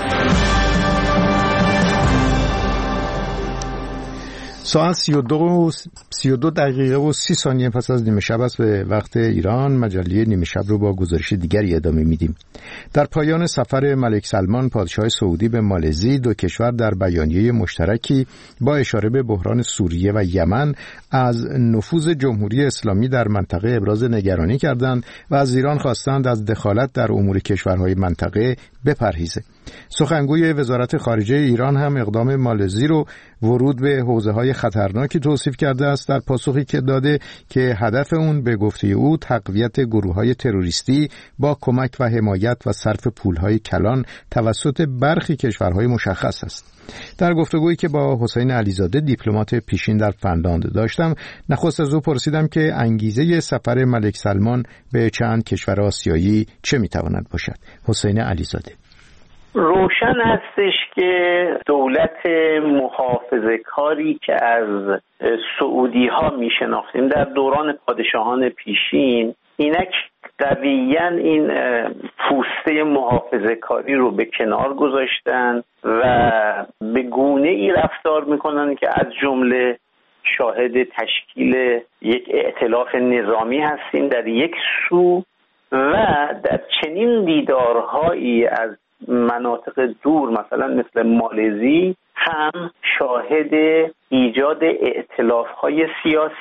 ساعت سی و دو دقیقه و سی ثانیه پس از نیمه شب است به وقت ایران. مجله نیمه شب رو با گزارش دیگری ادامه میدیم. در پایان سفر ملک سلمان پادشاه سعودی به مالزی، دو کشور در بیانیه مشترکی با اشاره به بحران سوریه و یمن از نفوذ جمهوری اسلامی در منطقه ابراز نگرانی کردند و از ایران خواستند از دخالت در امور کشورهای منطقه بپرهیزه. سخنگوی وزارت خارجه ایران هم اقدام مالزی رو ورود به حوزه‌های خطرناکی توصیف کرده است، در پاسخی که داده که هدف اون به گفته او تقویت گروه‌های تروریستی با کمک و حمایت و صرف پول‌های کلان توسط برخی کشورهای مشخص است. در گفتگویی که با حسین علیزاده دیپلمات پیشین در فنلاند داشتم، نخست از او پرسیدم که انگیزه سفر ملک سلمان به چند کشور آسیایی چه می‌تواند باشد. حسین علیزاده: روشن هستش که دولت محافظه‌کاری که از سعودی ها می شناختیم در دوران پادشاهان پیشین، اینک قویاً این پوسته محافظه‌کاری رو به کنار گذاشتن و به گونه ای رفتار میکنن که از جمله شاهد تشکیل یک ائتلاف نظامی هستیم در یک سو و در چنین دیدارهایی از مناطق دور مثلا مثل مالزی هم شاهد ایجاد ائتلاف‌های سیاسی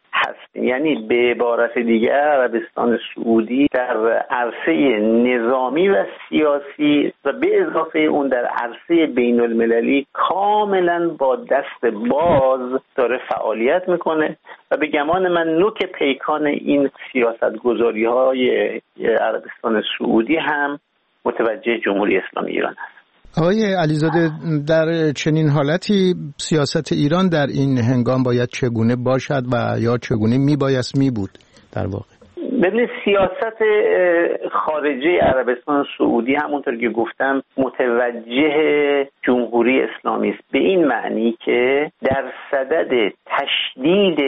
هستیم. یعنی به عبارت دیگر عربستان سعودی در عرصه نظامی و سیاسی و به اضافه اون در عرصه بین المللی کاملا با دست باز داره فعالیت میکنه و به گمان من نوک پیکان این سیاستگذاری های عربستان سعودی هم متوجه جمهوری اسلامی ایران است. آقای علیزاده، در چنین حالتی سیاست ایران در این هنگام باید چگونه باشد و یا چگونه میبایست میبود در واقع؟ ببینید، سیاست خارجه عربستان سعودی همونطور که گفتم متوجه جمهوری اسلامی است، به این معنی که در صدد تشدید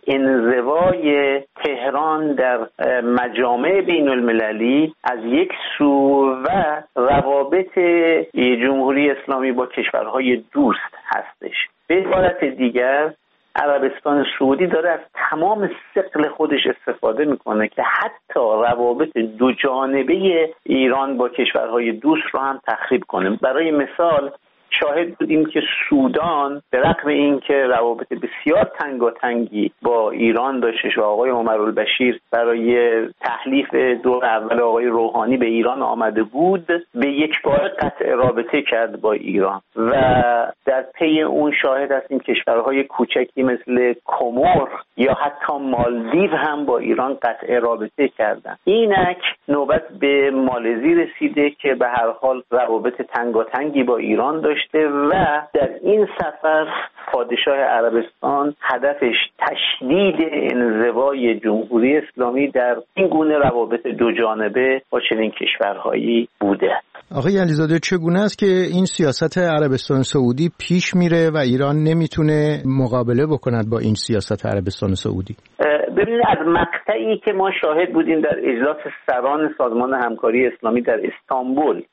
انزوای تهران در مجامع بین المللی از یک سو و روابط جمهوری اسلامی با کشورهای دوست هستش. به عبارت دیگر عربستان سعودی داره از تمام ثقل خودش استفاده میکنه که حتی روابط دو جانبه ایران با کشورهای دوست رو هم تخریب کنه. برای مثال شاهد بودیم که سودان به رغم اینکه روابط بسیار تنگاتنگی با ایران داشتش و آقای عمرالبشیر برای تحلیف دور اول آقای روحانی به ایران آمده بود، به یک بار قطع رابطه کرد با ایران و در پی اون شاهد هستیم کشورهای کوچکی مثل کومور یا حتی مالدیو هم با ایران قطع رابطه کردن. اینک نوبت به مالزی رسیده که به هر حال روابط تنگاتنگی با ایران داشت و در این سفر پادشاه عربستان هدفش تشدید انزوای جمهوری اسلامی در این گونه روابط دو جانبه با چنین کشورهایی بوده. آقای علیزاده، چگونه است که این سیاست عربستان سعودی پیش میره و ایران نمیتونه مقابله بکند با این سیاست عربستان سعودی؟ ببینید، از مقطعی که ما شاهد بودیم در اجلاس سران سازمان همکاری اسلامی در استانبول،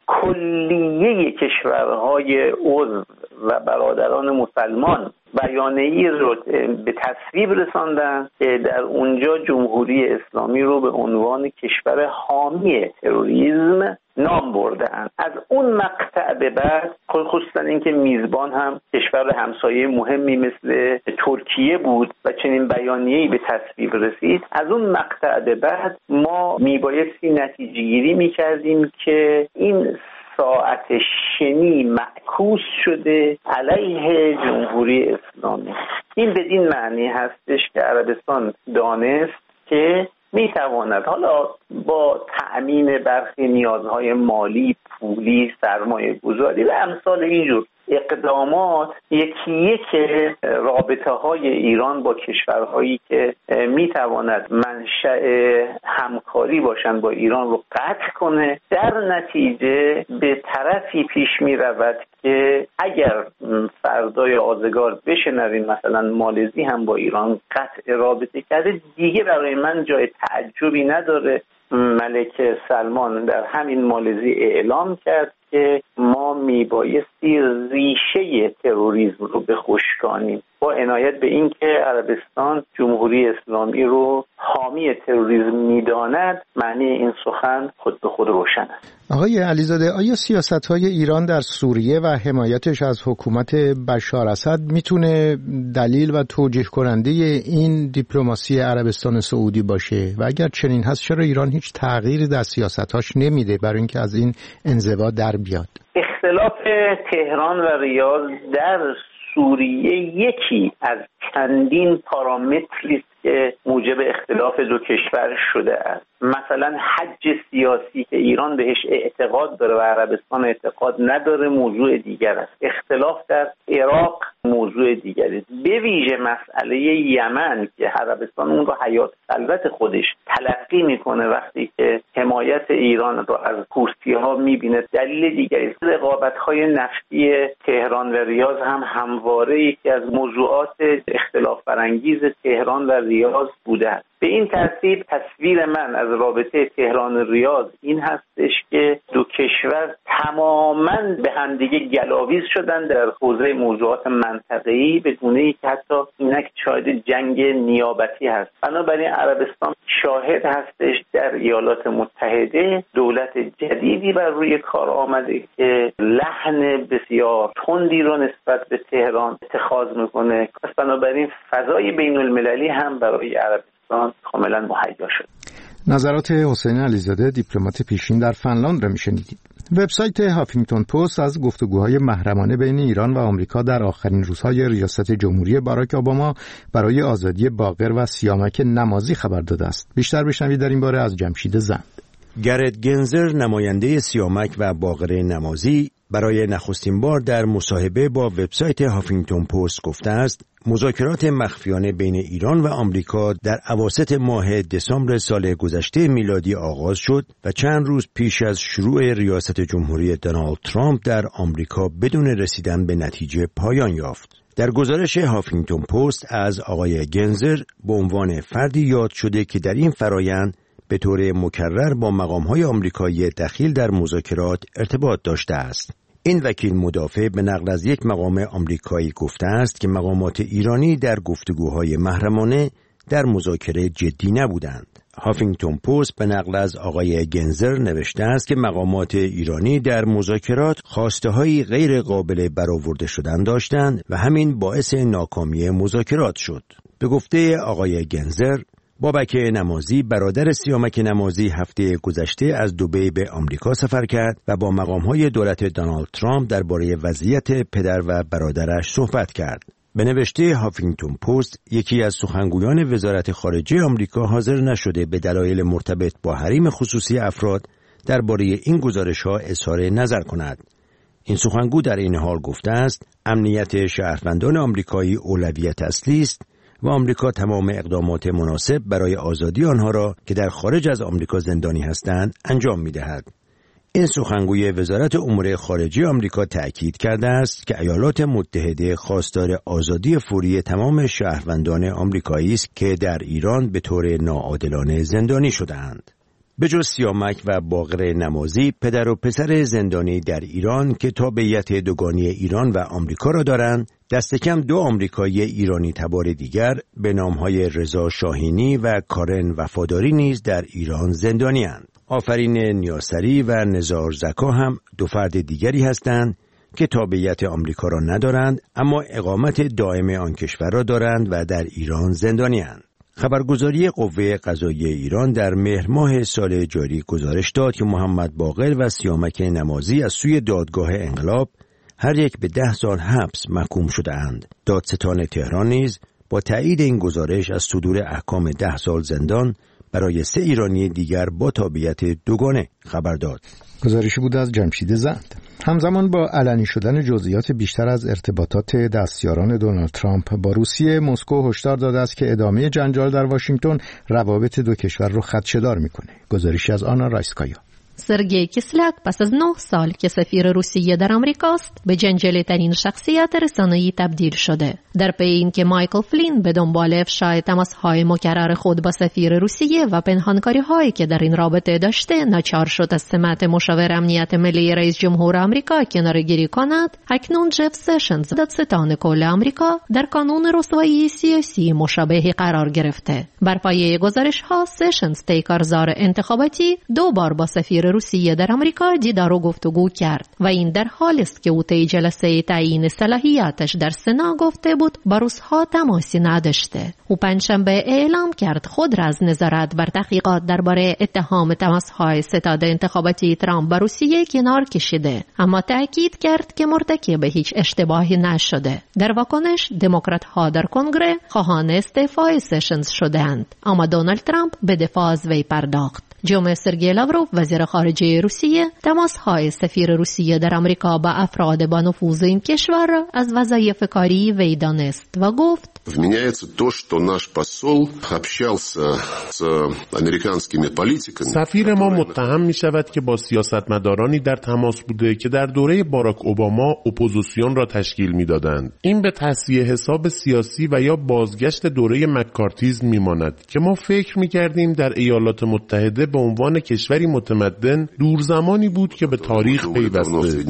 کلیه کشورهای عضو و برادران مسلمان بیانیه‌ای رو به تصویب رساندن که در اونجا جمهوری اسلامی رو به عنوان کشور حامی تروریسم نام بردن. از اون مقطع به بعد، خصوصا اینکه میزبان هم کشور همسایه مهمی مثل ترکیه بود و چنین بیانیه‌ای به تصویب رسید، از اون مقطع به بعد ما میبایستی نتیجه گیری میکردیم که این ساعت شنی معکوس شده علیه جمهوری اسلامی. این بدین معنی هستش که عربستان دانست که میتواند حالا با تأمین برخی نیازهای مالی، پولی، سرمایه گذاری و امثال اینجور اقدامات یکی یک رابطه های ایران با کشورهایی که میتواند منشأ همکاری باشند با ایران رو قطع کنه. در نتیجه به طرفی پیش می رود که اگر فردای آزگار بشنویم مثلا مالزی هم با ایران قطع رابطه کرده، دیگه برای من جای تعجبی نداره. ملک سلمان در همین مالزی اعلام کرد که ما میبایستی ریشه تروریسم رو بخشکانیم، با عنایت به این که عربستان جمهوری اسلامی رو حامی تروریسم میداند. معنی این سخن خود به خود روشن است. آقای علیزاده، آیا سیاست‌های ایران در سوریه و حمایتش از حکومت بشار اسد میتونه دلیل و توجیه کننده این دیپلماسی عربستان سعودی باشه و اگر چنین هست چرا ایران هیچ تغییری در سیاستاش نمیده برای اینکه از این انزوا در بیاد؟ اختلاف تهران و ریاض در سوریه یکی از چندین پارامتری که موجب اختلاف دو کشور شده است. مثلا حج سیاسی که ایران بهش اعتقاد داره و عربستان اعتقاد نداره موضوع دیگر است. اختلاف در عراق موضوع دیگری است. به ویژه مسئله یمن که عربستان اون رو حیات خلوت خودش تلقی میکنه وقتی که حمایت ایران رو از حوثی‌ها میبینه دلیل دیگری است. رقابت‌های نفتی تهران و ریاض هم همواره یکی از موضوعات اختلاف برانگیز تهران و ریاض بوده است. به این ترتیب تصویر من از رابطه تهران ریاض این هستش که دو کشور تماماً به همدیگه گلاویز شدن در حوزه موضوعات منطقه‌ای به گونه‌ای که حتی اینک شاهد جنگ نیابتی هست. بنابراین عربستان شاهد هستش در ایالات متحده دولت جدیدی بر روی کار آمده که لحن بسیار تندی رو نسبت به تهران اتخاذ میکنه. پس بنابراین فضای بین المللی هم برای عربستان کاملا مهیا شد. نظرات حسین علیزاده دیپلمات پیشین در فنلاند را میشنیدید. وبسایت هافینگتون پست از گفتگوهای محرمانه بین ایران و آمریکا در آخرین روزهای ریاست جمهوری باراک اوباما برای آزادی باقر و سیامک نمازی خبر داده است. بیشتر بشنوید در این باره از جمشید زند. گرت گنزر نماینده سیامک و باقر نمازی برای نخستین بار در مصاحبه با وبسایت هافینگتون پست گفته است مذاکرات مخفیانه بین ایران و آمریکا در اواسط ماه دسامبر سال گذشته میلادی آغاز شد و چند روز پیش از شروع ریاست جمهوری دونالد ترامپ در آمریکا بدون رسیدن به نتیجه پایان یافت. در گزارش هافینگتون پست از آقای گنزر به عنوان فردی یاد شده که در این فرایند به طور مکرر با مقام‌های آمریکایی دخیل در مذاکرات ارتباط داشته است. این وکیل مدافع به نقل از یک مقام آمریکایی گفته است که مقامات ایرانی در گفتگوهای محرمانه در مذاکره جدی نبودند. هافینگتون پست به نقل از آقای گنزر نوشته است که مقامات ایرانی در مذاکرات خواسته‌های غیر قابل برآورده شدن داشتند و همین باعث ناکامی مذاکرات شد. به گفته آقای گنزر، بابک نمازی برادر سیامک نمازی هفته گذشته از دبی به آمریکا سفر کرد و با مقام‌های دولت دونالد ترامپ درباره وضعیت پدر و برادرش صحبت کرد. به نوشته هافینگتون پست، یکی از سخنگویان وزارت خارجه آمریکا حاضر نشده به دلایل مرتبط با حریم خصوصی افراد درباره این گزارش‌ها اظهار نظر کند. این سخنگو در این حال گفته است امنیت شهروندان آمریکایی اولویت اصلی است و آمریکا تمام اقدامات مناسب برای آزادی آنها را که در خارج از آمریکا زندانی هستند انجام می‌دهد. این سخنگوی وزارت امور خارجه آمریکا تأکید کرده است که ایالات متحده خواستار آزادی فوری تمام شهروندان آمریکایی است که در ایران به طور ناعادلانه زندانی شده‌اند. به جز سیامک و باقر نمازی، پدر و پسر زندانی در ایران که تابعیت دوگانی ایران و آمریکا را دارند، دست کم دو آمریکایی ایرانی تبار دیگر به نام‌های رضا شاهینی و کارن وفاداری نیز در ایران زندانی‌اند. آفرین نیاسری و نزار زکا هم دو فرد دیگری هستند که تابعیت آمریکا را ندارند اما اقامت دائم آن کشور را دارند و در ایران زندانی‌اند. خبرگزاری قوه قضاییه ایران در مهر ماه سال جاری گزارش داد که محمد باقر و سیامک نمازی از سوی دادگاه انقلاب هر یک به ده سال حبس محکوم شده اند. دادستان تهران نیز با تایید این گزارش از صدور احکام ده سال زندان برای سه ایرانی دیگر با تابعیت دوگانه خبر داد. گزارشی بود از جمشید زند. همزمان با علنی شدن جزئیات بیشتر از ارتباطات دستیاران دونالد ترامپ با روسیه، مسکو هشدار داده است که ادامه جنجال در واشنگتن روابط دو کشور رو خدشه‌دار میکنه. گزارشی از آنا رایسکایا. سرگئی کیسلیاک پس از نه سال که سفیر روسیه در آمریکاست به جنجالی ترین شخصیت رسانه‌ای تبدیل شده. در پی اینکه مایکل فلین به دنبال افشای تماس‌های مکرر خود با سفیر روسیه و پنهانکاری‌هایی که در این رابطه داشته ناچار شد از سمت مشاور امنیت ملی رئیس جمهور آمریکا کناره‌گیری کند، اکنون جف سشنز دادستان کل آمریکا در کانون رسوایی سیاسی مشابهی قرار گرفته. بر پایه گزارش‌ها سشنز طی کارزار انتخاباتی دو بار با سفیر روسیه در آمریکا دیدار و گفتگو کرد و این در حالی است که او طی جلسه تعیین صلاحیتش در سنا گفته بود با روس‌ها تماسی نداشته. او پنجشنبه اعلام کرد خود را از نظارت بر تحقیقات درباره اتهام تماس‌های ستاد انتخاباتی ترامپ با روسیه کنار کشیده، اما تأکید کرد که مرتکب هیچ اشتباهی نشده. در واکنش دموکرات‌ها در کنگره خواهان استعفای سشنز شدند، اما دونالد ترامپ به دفاع از وی پرداخت. جمعه سرگئی لاوروف وزیر خارجه روسیه تماس‌های سفیر روسیه در آمریکا با افراد با نفوذ این کشور را از وظایف کاری وی دانست و گفت вменяется то, что наш посол общался с американскими политиками. سفیر ما متهم می شود که با سیاستمدارانی در تماس بوده که در دوره باراک اوباما اپوزیسیون را تشکیل می دادند. این به تصفیه حساب سیاسی و یا بازگشت دوره مکارتیزم می ماند که ما فکر می کردیم در ایالات متحده به عنوان کشوری متمدن دور زمانی بود که به تاریخ پیوسته.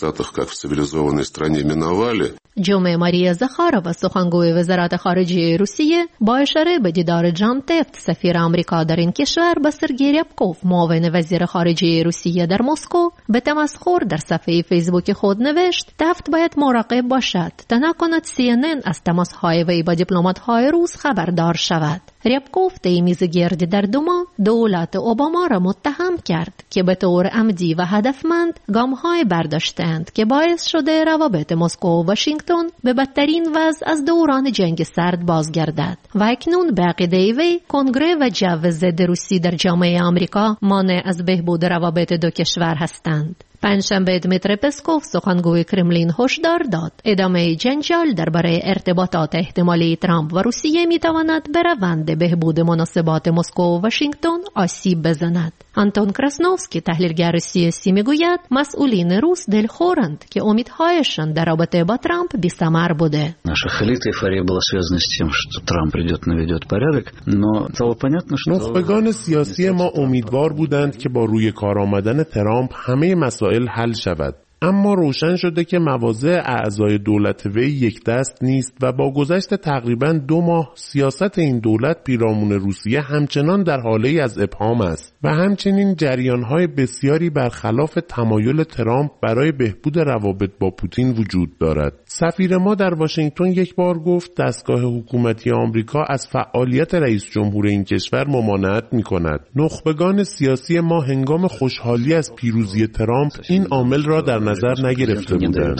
جمعه ماریا زخارова سخنگوی وزارت خارجه روسیه با اشاره به دیدار جان تفت سفیر آمریکا در این کشور با سرگئی ریابکوف معاون وزیر خارجه روسیه در مسکو به تمسخر در صفحه فیسبوک خود نوشت تفت باید مراقب باشد تا نکند سی ان ان از تماس‌های وی با دیپلمات‌های روس خبردار شود. ریابکوف طی میز گردی در دوما دولت اوباما را متهم کرد که به طور عمدی و هدفمند گام‌های برداشتند که باعث شده روابط مسکو و واشنگتن به بدترین وضع از دوران جنگ سرد بازگردد و اکنون به عقیده وی کنگره و جو ضد روسی در جامعه آمریکا مانع از بهبود روابط دو کشور هستند. پنجشنبه دمیتری پسکوف سخنگوی کرملین هشدار داد ادامه جنجال درباره ارتباطات احتمالی ترامپ و روسیه میتواند به روند بهبود مناسبات مسکو و واشنگتن آسیب بزند. آنتون کراسنوفسکی تحلیلگر سیاسی میگوید مسئولین روس دلخورند که امیدهایشان در رابطه با ترامپ بی‌ثمر بوده. Наша خلیط ایفورия была связана с тем, что Трамп придет наведет порядок, но стало понятно, что نخبگان سیاسی ما امیدوار بودند که با روی کار آمدن ترامپ همه مسائل حل شود. اما روشن شده که مواضع اعضای دولت وی یک دست نیست و با گذشت تقریباً دو ماه سیاست این دولت پیرامون روسیه همچنان در حاله از ابهام است و همچنین جریان‌های بسیاری برخلاف تمایل ترامپ برای بهبود روابط با پوتین وجود دارد. سفیر ما در واشنگتن یک بار گفت دستگاه حکومتی آمریکا از فعالیت رئیس جمهور این کشور ممانعت می‌کند. نخبگان سیاسی ما هنگام خوشحالی از پیروزی ترامپ این عامل را در نظر نگرفته بودند.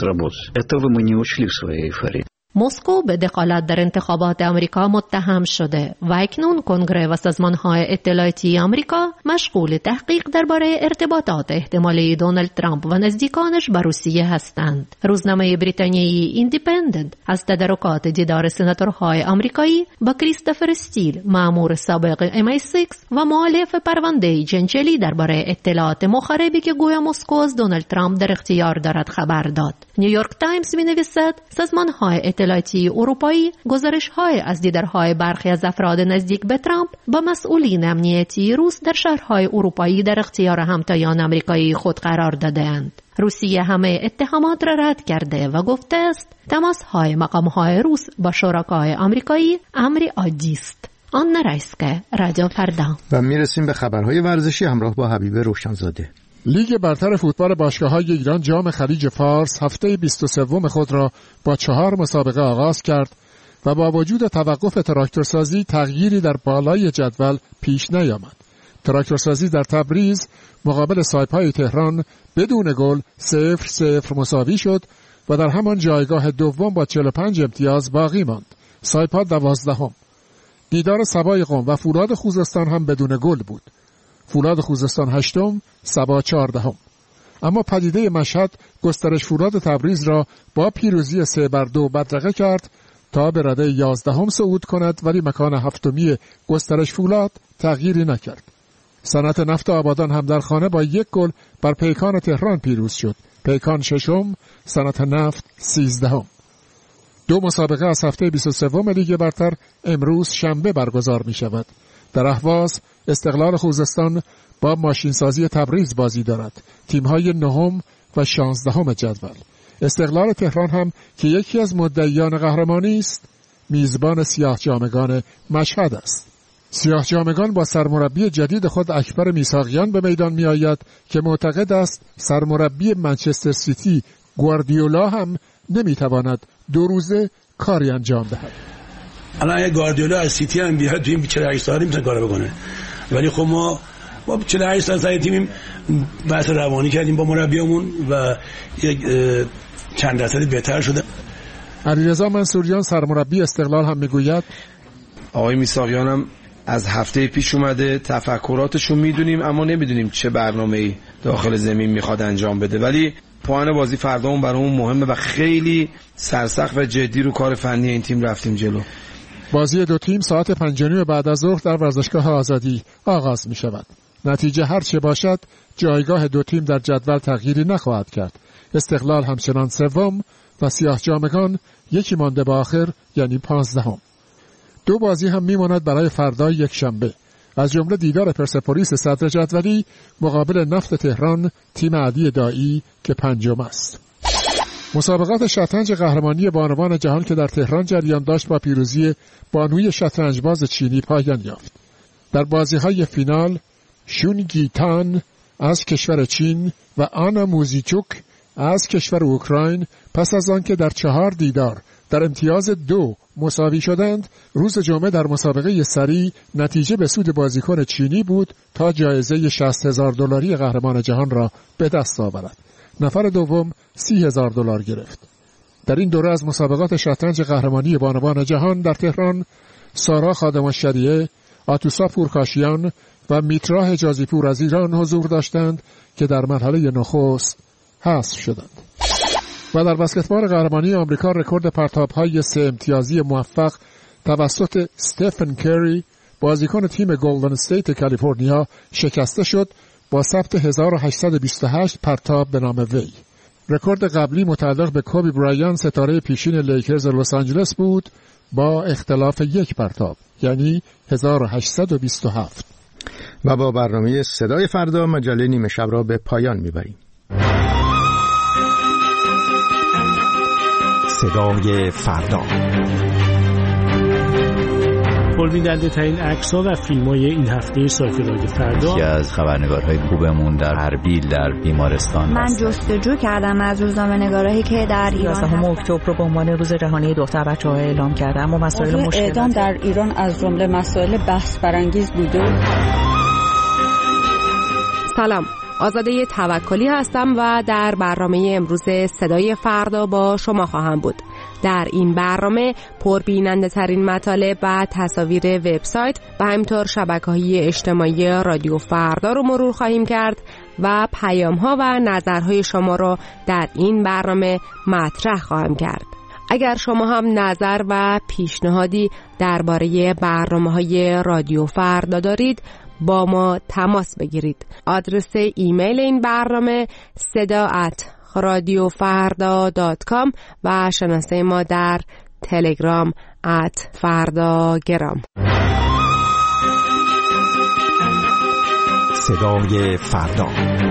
مسکو به دخالت در انتخابات آمریکا متهم شده و اکنون کنگره و سازمان‌های اطلاعاتی آمریکا مشغول تحقیق درباره ارتباطات احتمالی دونالد ترامپ و نزدیکانش با روسیه هستند. روزنامه بریتانیایی ایندیپندنت از تدارکات دیدار سناتورهای آمریکایی با کریستوفر استیل، مأمور سابق ام آی سیکس و مؤلف پرونده جنجالی درباره اطلاعات مخربی که گویا مسکو از دونالد ترامپ در اختیار دارد خبر داد. نیویورک تایمز می‌نویسد سازمان‌های اطلاعاتی اروپایی گزارش‌های از دیدارهای برخی از افراد نزدیک به ترامپ با مسئولین امنیتی روس در شهرهای اروپایی در اختیار همتایان آمریکایی خود قرار داده‌اند. روسیه همه اتهامات را رد کرده و گفته است تماس‌های مقام‌های روس با شرکای آمریکایی امری عادی است. آن نرایسکه، رادیو فردا. و میرسیم به خبرهای ورزشی همراه با حبیب روشنزاده. لیگ برتر فوتبال باشگاه‌های ایران جام خلیج فارس هفته بیست و سه خود را با چهار مسابقه آغاز کرد و با وجود توقف تراکتورسازی تغییری در بالای جدول پیش نیامد. تراکتورسازی در تبریز مقابل سایپای تهران بدون گل صفر صفر مساوی شد و در همان جایگاه دوم با چهل و پنج امتیاز باقی ماند. سایپا دوازدهم. دیدار سبای قم و فولاد خوزستان هم بدون گل بود. فولاد خوزستان هشتم، سبا چهاردهم. اما پدیده مشهد گسترش فولاد تبریز را با پیروزی سه بر دو بدرقه کرد تا به رده یازدهم صعود کند، ولی مکان هفتمی گسترش فولاد تغییری نکرد. صنعت نفت آبادان هم در خانه با یک گل بر پیکان تهران پیروز شد. پیکان ششم، صنعت نفت سیزدهم. دو مسابقه از هفته بیست و سه لیگ برتر امروز شنبه برگزار می شود. در اهواز استقلال خوزستان با ماشینسازی تبریز بازی دارد. تیم‌های نهم و شانزدهم جدول. استقلال تهران هم که یکی از مدعیان قهرمانی است، میزبان سیاه جامگان مشهد است. سیاه جامگان با سرمربی جدید خود اکبر میثاقیان به میدان می آید که معتقد است سرمربی منچستر سیتی گواردیولا هم نمیتواند دو روزه کاری انجام دهد. الان اگه گواردیولا از سیتی هم بیاد تو این چهل و هشت سالی میتونه کارو بکنه، ولی خب ما ما چهل و هشت سال سر تیمیم بحث روانی کردیم با مربیمون و یک چند درصدی بهتر شده. علیرضا منصوریان سرمربی استقلال هم میگوید آقای میثاقیان هم از هفته پیش اومده، تفکراتشو میدونیم اما نمیدونیم چه برنامه‌ای داخل زمین میخواد انجام بده، ولی پوان بازی فردامون برامون مهمه و خیلی سرسخت و جدی رو کار فنی این تیم رفتیم جلو. بازی دو تیم ساعت پنج و نیم بعد از ظهر در ورزشگاه آزادی آغاز می شود. نتیجه هر چه باشد جایگاه دو تیم در جدول تغییری نخواهد کرد. استقلال همچنان سوم و سیاه جامگان یکی مانده به آخر، یعنی پانزدهم. دو بازی هم میماند برای فردا یک شنبه، از جمله دیدار پرسپولیس صدر جدولی مقابل نفت تهران، تیم علی دایی که پنجم است. مسابقات شطرنج قهرمانی بانوان جهان که در تهران جریان داشت با پیروزی بانوی شطرنجباز چینی پایان یافت. در بازی‌های فینال شون گیتان از کشور چین و آنا موزیچوک از کشور اوکراین پس از آنکه در چهار دیدار در امتیاز دو مساوی شدند، روز جمعه در مسابقه سری نتیجه به سود بازیکن چینی بود تا جایزه شصت هزار دلاری قهرمان جهان را به دست آورد. نفر دوم سی هزار دلار گرفت. در این دوره از مسابقات شطرنج قهرمانی بانوان جهان در تهران، سارا خادم‌الشریعه، آتوسا پورکاشیان و میترا حجازی پور از ایران حضور داشتند که در مرحله نخست حذف شدند. و در بسکتبال قهرمانی آمریکا رکورد پرتاب‌های سه امتیازی موفق توسط استفن کری بازیکن تیم گلدن استیت کالیفرنیا شکسته شد با ثبت هزار و هشتصد و بیست و هشت پرتاب به نام وی. رکورد قبلی متعلق به کوبی برایان ستاره پیشین لیکرز لس آنجلس بود با اختلاف یک پرتاب، یعنی هزار و هشتصد و بیست و هفت. و با برنامه صدای فردا مجله نیمه شب را به پایان میبریم. صدای فردا. پربیننده ترین عکس‌ها و فیلم‌های این هفته سایت رادیو فردا. یکی از خبرنگارهای خوبمون در اربیل در بیمارستان. من جستجو کردم از روزنامه‌نگارایی که در ایران یازدهم اکتبر رو به عنوان روز جهانی دختر بچه‌ها اعلام کردم و مسائل مشکل اعدام در ایران از جمله مسائل بحث برانگیز بوده. سلام، آزاده توکلی هستم و در برنامه امروز صدای فردا با شما خواهم بود. در این برنامه پربیننده ترین مطالب و تصاویر وبسایت و همینطور شبکه‌های اجتماعی رادیو فردا رو مرور خواهیم کرد و پیام‌ها و نظرهای شما رو در این برنامه مطرح خواهم کرد. اگر شما هم نظر و پیشنهادی درباره برنامه‌های رادیو فردا دارید با ما تماس بگیرید. آدرس ایمیل این برنامه صدا ات رادیو فردا دات کام و شناسه ما در تلگرام ات فرداگرام. صدای فردا.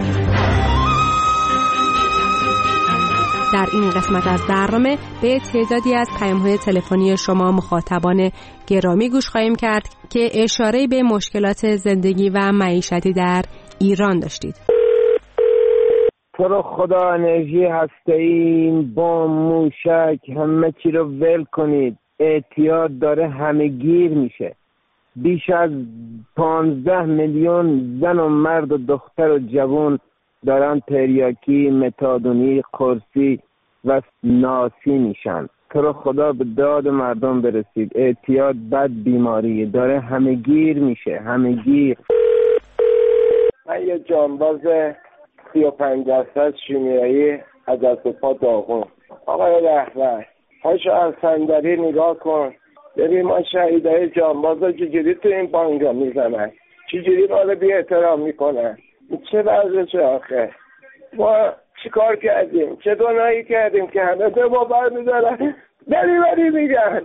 در این قسمت از برنامه به تعدادی از پیام‌های تلفنی شما مخاطبان گرامی گوش خواهیم کرد که اشاره به مشکلات زندگی و معیشتی در ایران داشتید. تو رو خدا انرژی هسته‌ای، بمب، موشک، همه چی رو ول کنید. اعتیاد داره همه گیر میشه. بیش از پانزده میلیون زن و مرد و دختر و جوان دارن تریاکی، متادونی، قرصی و ناسی میشن. تو رو خدا به داد مردم برسید. اعتیاد بد بیماری داره همه گیر میشه، همه گیر. من یه جانباز سی و پنج درصد شیمیایی از دست و پا داغون. آقای رهبر پاشو از صندلی نگاه کن، ببین ما شهیدای جانباز رو چجوری تو این بانگا میزنن، چجوری ما رو بی احترام میکنن. چه وضعشه آخه؟ ما چی کار کردیم؟ چه گناهی کردیم که همه به ما برمیدارن بری بری میگن؟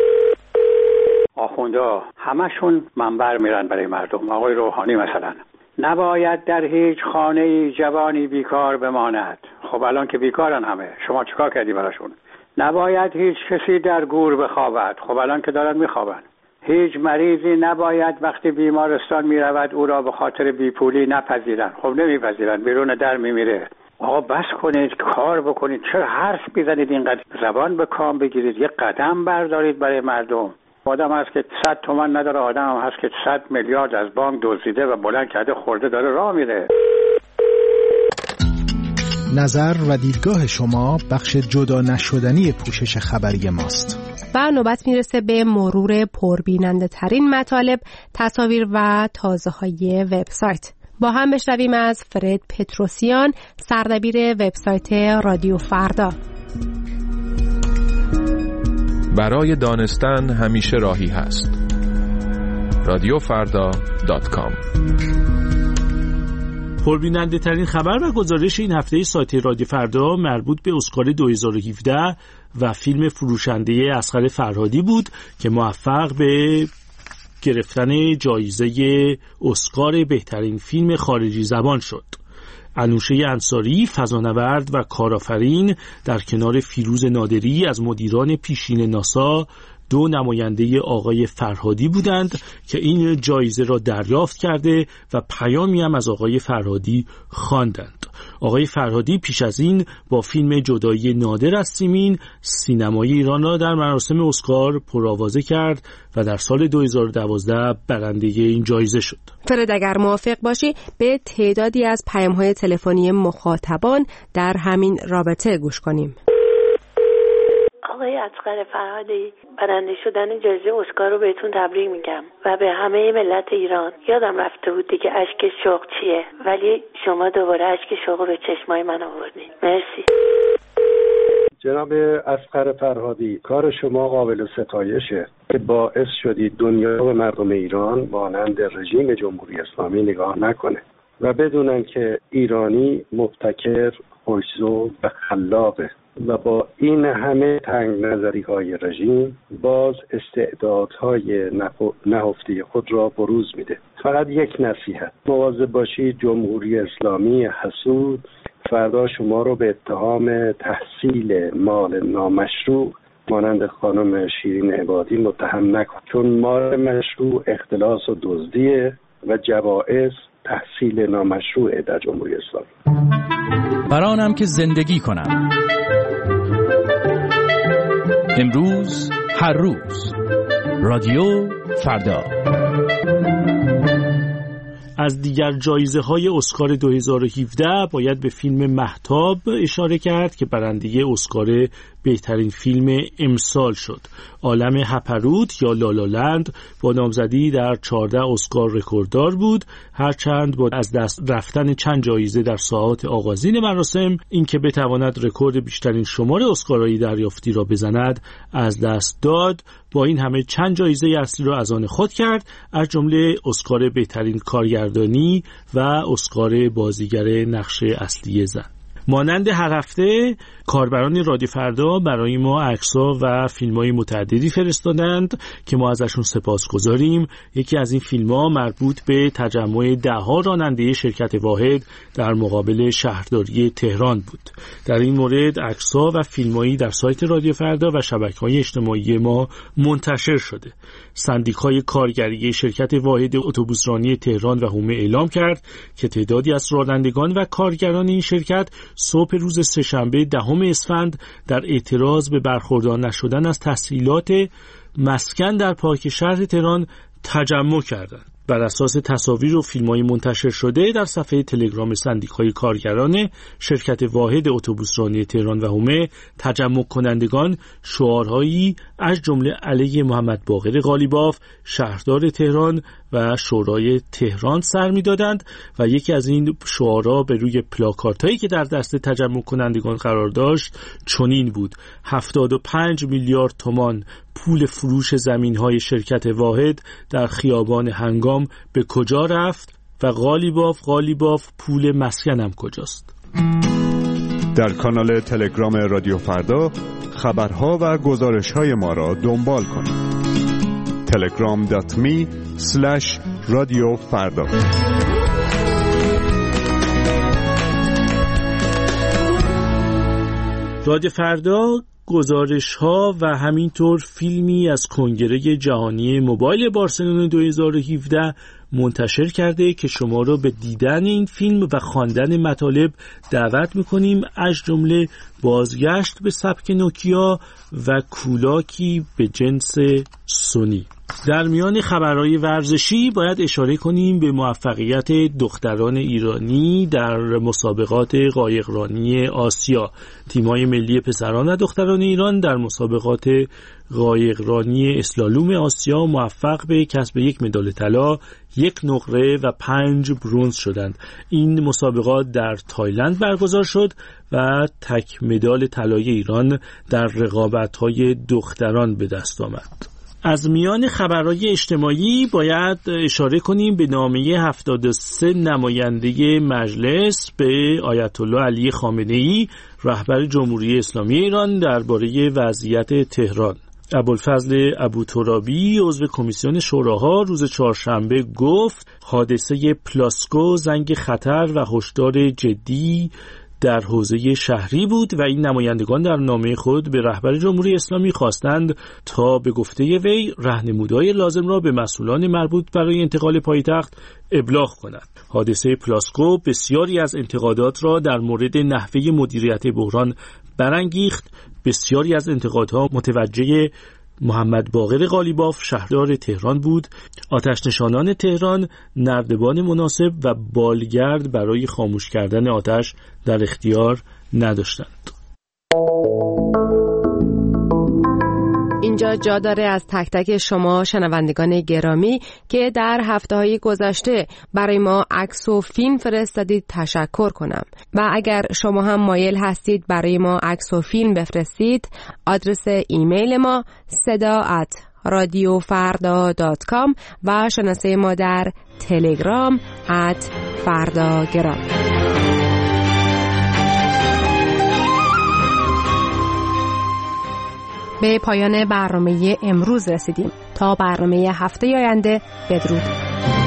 آخوندا همشون منبر میرن برای مردم. آقای روحانی مثلا نباید در هیچ خانه جوانی بیکار بماند. خب الان که بیکارن همه، شما چیکار کردی براشون؟ نباید هیچ کسی در گور بخوابد. خب الان که دارن میخوابن. هیچ مریضی نباید وقتی بیمارستان میرود او را به خاطر بیپولی نپذیرن. خب نمیپذیرن، بیرون در میمیره. آقا بس کنید، کار بکنید، چرا حرف میزنید اینقدر؟ زبان به کام بگیرید، یک قدم بردارید برای مردم. آدم هست که صد تومن نداره، آدم هم هست که صد میلیارد از بانک دزدیده و بلند کرده خورده داره راه میره. نظر و دیدگاه شما بخش جدا نشدنی پوشش خبری ماست. و نوبت میرسه به مرور پربیننده ترین مطالب، تصاویر و تازه های وبسایت. با هم بشنویم از فرد پتروسیان، سردبیر وبسایت رادیو فردا. برای دانستن همیشه راهی هست. رادیو فردا دات کام. پربیننده ترین خبر و گزارش این هفته سایت رادیو فردا مربوط به اسکار دو هزار و هفده و فیلم فروشنده اصغر فرهادی بود که موفق به گرفتن جایزه اسکار بهترین فیلم خارجی زبان شد. انوشه انصاری، فضانورد و کارآفرین، در کنار فیروز نادری از مدیران پیشین ناسا، دو نماینده آقای فرهادی بودند که این جایزه را دریافت کرده و پیامی هم از آقای فرهادی خواندند. آقای فرهادی پیش از این با فیلم جدایی نادر از سیمین سینمای ایران را در مراسم اسکار پرآوازه کرد و در سال دو هزار و دوازده برنده این جایزه شد. فرد اگر موافق باشی به تعدادی از پیام‌های تلفنی مخاطبان در همین رابطه گوش کنیم. آقای اصغر فرهادی، برنده شدن جایزه اسکار رو بهتون تبریک میگم و به همه ملت ایران. یادم رفته بود دیگه اشک شوق چیه، ولی شما دوباره اشک شوق رو به چشمای من آوردین. مرسی. جناب اصغر فرهادی، کار شما قابل ستایشه که باعث شدید دنیا و مردم ایران مانند رژیم جمهوری اسلامی نگاه نکنه و بدونن که ایرانی مبتکر، خوش‌ذوق و خلاقه و با این همه تنگ نظری های رژیم باز استعدادهای نهفته خود را بروز میده. فقط یک نصیحت: مواظب باشید جمهوری اسلامی حسود فردا شما رو به اتهام تحصیل مال نامشروع مانند خانم شیرین عبادی متهم نکن، چون مال مشروع اختلاس و دزدیه و جوائز تحصیل نامشروعه در جمهوری اسلامی. برانم که زندگی کنم، امروز هر روز. رادیو فردا. از دیگر جایزه های اسکار دو هزار و هفده باید به فیلم مهتاب اشاره کرد که برنده اسکار بهترین فیلم امسال شد. عالم هپروت یا لالالند با نامزدی در چهارده اسکار رکورددار بود، هرچند با از دست رفتن چند جایزه در ساعات آغازین مراسم اینکه بتواند رکورد بیشترین شمار اسکارهای دریافتی را بزند از دست داد. با این همه چند جایزه اصلی را از آن خود کرد، از جمله اسکار بهترین کارگردانی و اسکار بازیگر نقش اصلی زن. مانند هر هفته کاربران رادیو فردا برای ما عکس‌ها و فیلم‌های متعددی فرستادند که ما ازشون سپاسگزاریم. یکی از این فیلم‌ها مربوط به تجمع ده‌ها راننده شرکت واحد در مقابل شهرداری تهران بود. در این مورد عکس‌ها و فیلم‌هایی در سایت رادیو فردا و شبکه‌های اجتماعی ما منتشر شده. سندیکای کارگری شرکت واحد اتوبوسرانی تهران و حومه اعلام کرد که تعدادی از رانندگان و کارگران این شرکت صبح روز سه‌شنبه دهم اسفند در اعتراض به برخوردار نشدن از تسهیلات مسکن در پارک شهر تهران تجمع کردند. بر اساس تصاویر و فیلم‌های منتشر شده در صفحه تلگرام سندیکای کارگران شرکت واحد اتوبوسرانی تهران و حومه، تجمع کنندگان شعارهایی از جمله علیه محمد باقر قالیباف، شهردار تهران و شورای تهران سر می‌دادند و یکی از این شعارها به روی پلاکارتایی که در دست تجمع کنندگان قرار داشت چنین بود: هفتاد و پنج میلیارد تومان پول فروش زمین‌های شرکت واحد در خیابان هنگام به کجا رفت و قالیباف قالیباف پول مسکنم کجاست؟ در کانال تلگرام رادیو فردا خبرها و گزارش‌های ما را دنبال کنید. تلگرام دات می اسلش رادیو فردا. رادیو فردا گزارش‌ها و همینطور فیلمی از کنگره جهانی موبایل بارسلون دو هزار و هفده منتشر کرده که شما را به دیدن این فیلم و خواندن مطالب دعوت می‌کنیم، از جمله بازگشت به سبک نوکیا و کولاکی به جنس سونی. در میان خبرهای ورزشی باید اشاره کنیم به موفقیت دختران ایرانی در مسابقات قایقرانی آسیا. تیم‌های ملی پسران و دختران ایران در مسابقات قایقرانی اسلالوم آسیا موفق به کسب یک مدال طلا، یک نقره و پنج برنز شدند. این مسابقات در تایلند برگزار شد و تک مدال طلای ایران در رقابت‌های دختران به دست آمد. از میان خبرهای اجتماعی باید اشاره کنیم به نامه هفتاد و سه نماینده مجلس به آیت الله علی خامنه‌ای رهبر جمهوری اسلامی ایران درباره وضعیت تهران. ابوالفضل ابوترابی عضو کمیسیون شوراها روز چهارشنبه گفت حادثه پلاسکو زنگ خطر و هشدار جدی در حوزه شهری بود و این نمایندگان در نامه خود به رهبر جمهوری اسلامی خواستند تا به گفته وی راهنمودهای لازم را به مسئولان مربوط برای انتقال پایتخت ابلاغ کنند. حادثه پلاسکو بسیاری از انتقادات را در مورد نحوه مدیریت بحران برانگیخت. بسیاری از انتقادها متوجه محمد باقر قالیباف شهردار تهران بود. آتش نشانان تهران نردبان مناسب و بالگرد برای خاموش کردن آتش در اختیار نداشتند. اینجا جا داره از تک تک شما شنوندگان گرامی که در هفته‌های گذشته برای ما عکس و فیلم فرستادید تشکر کنم و اگر شما هم مایل هستید برای ما عکس و فیلم بفرستید، آدرس ایمیل ما صدا ات رادیو فردا دات کام و شناسه ما در تلگرام ات فرداگرام. به پایان برنامه امروز رسیدیم. تا برنامه هفته آینده بدرود.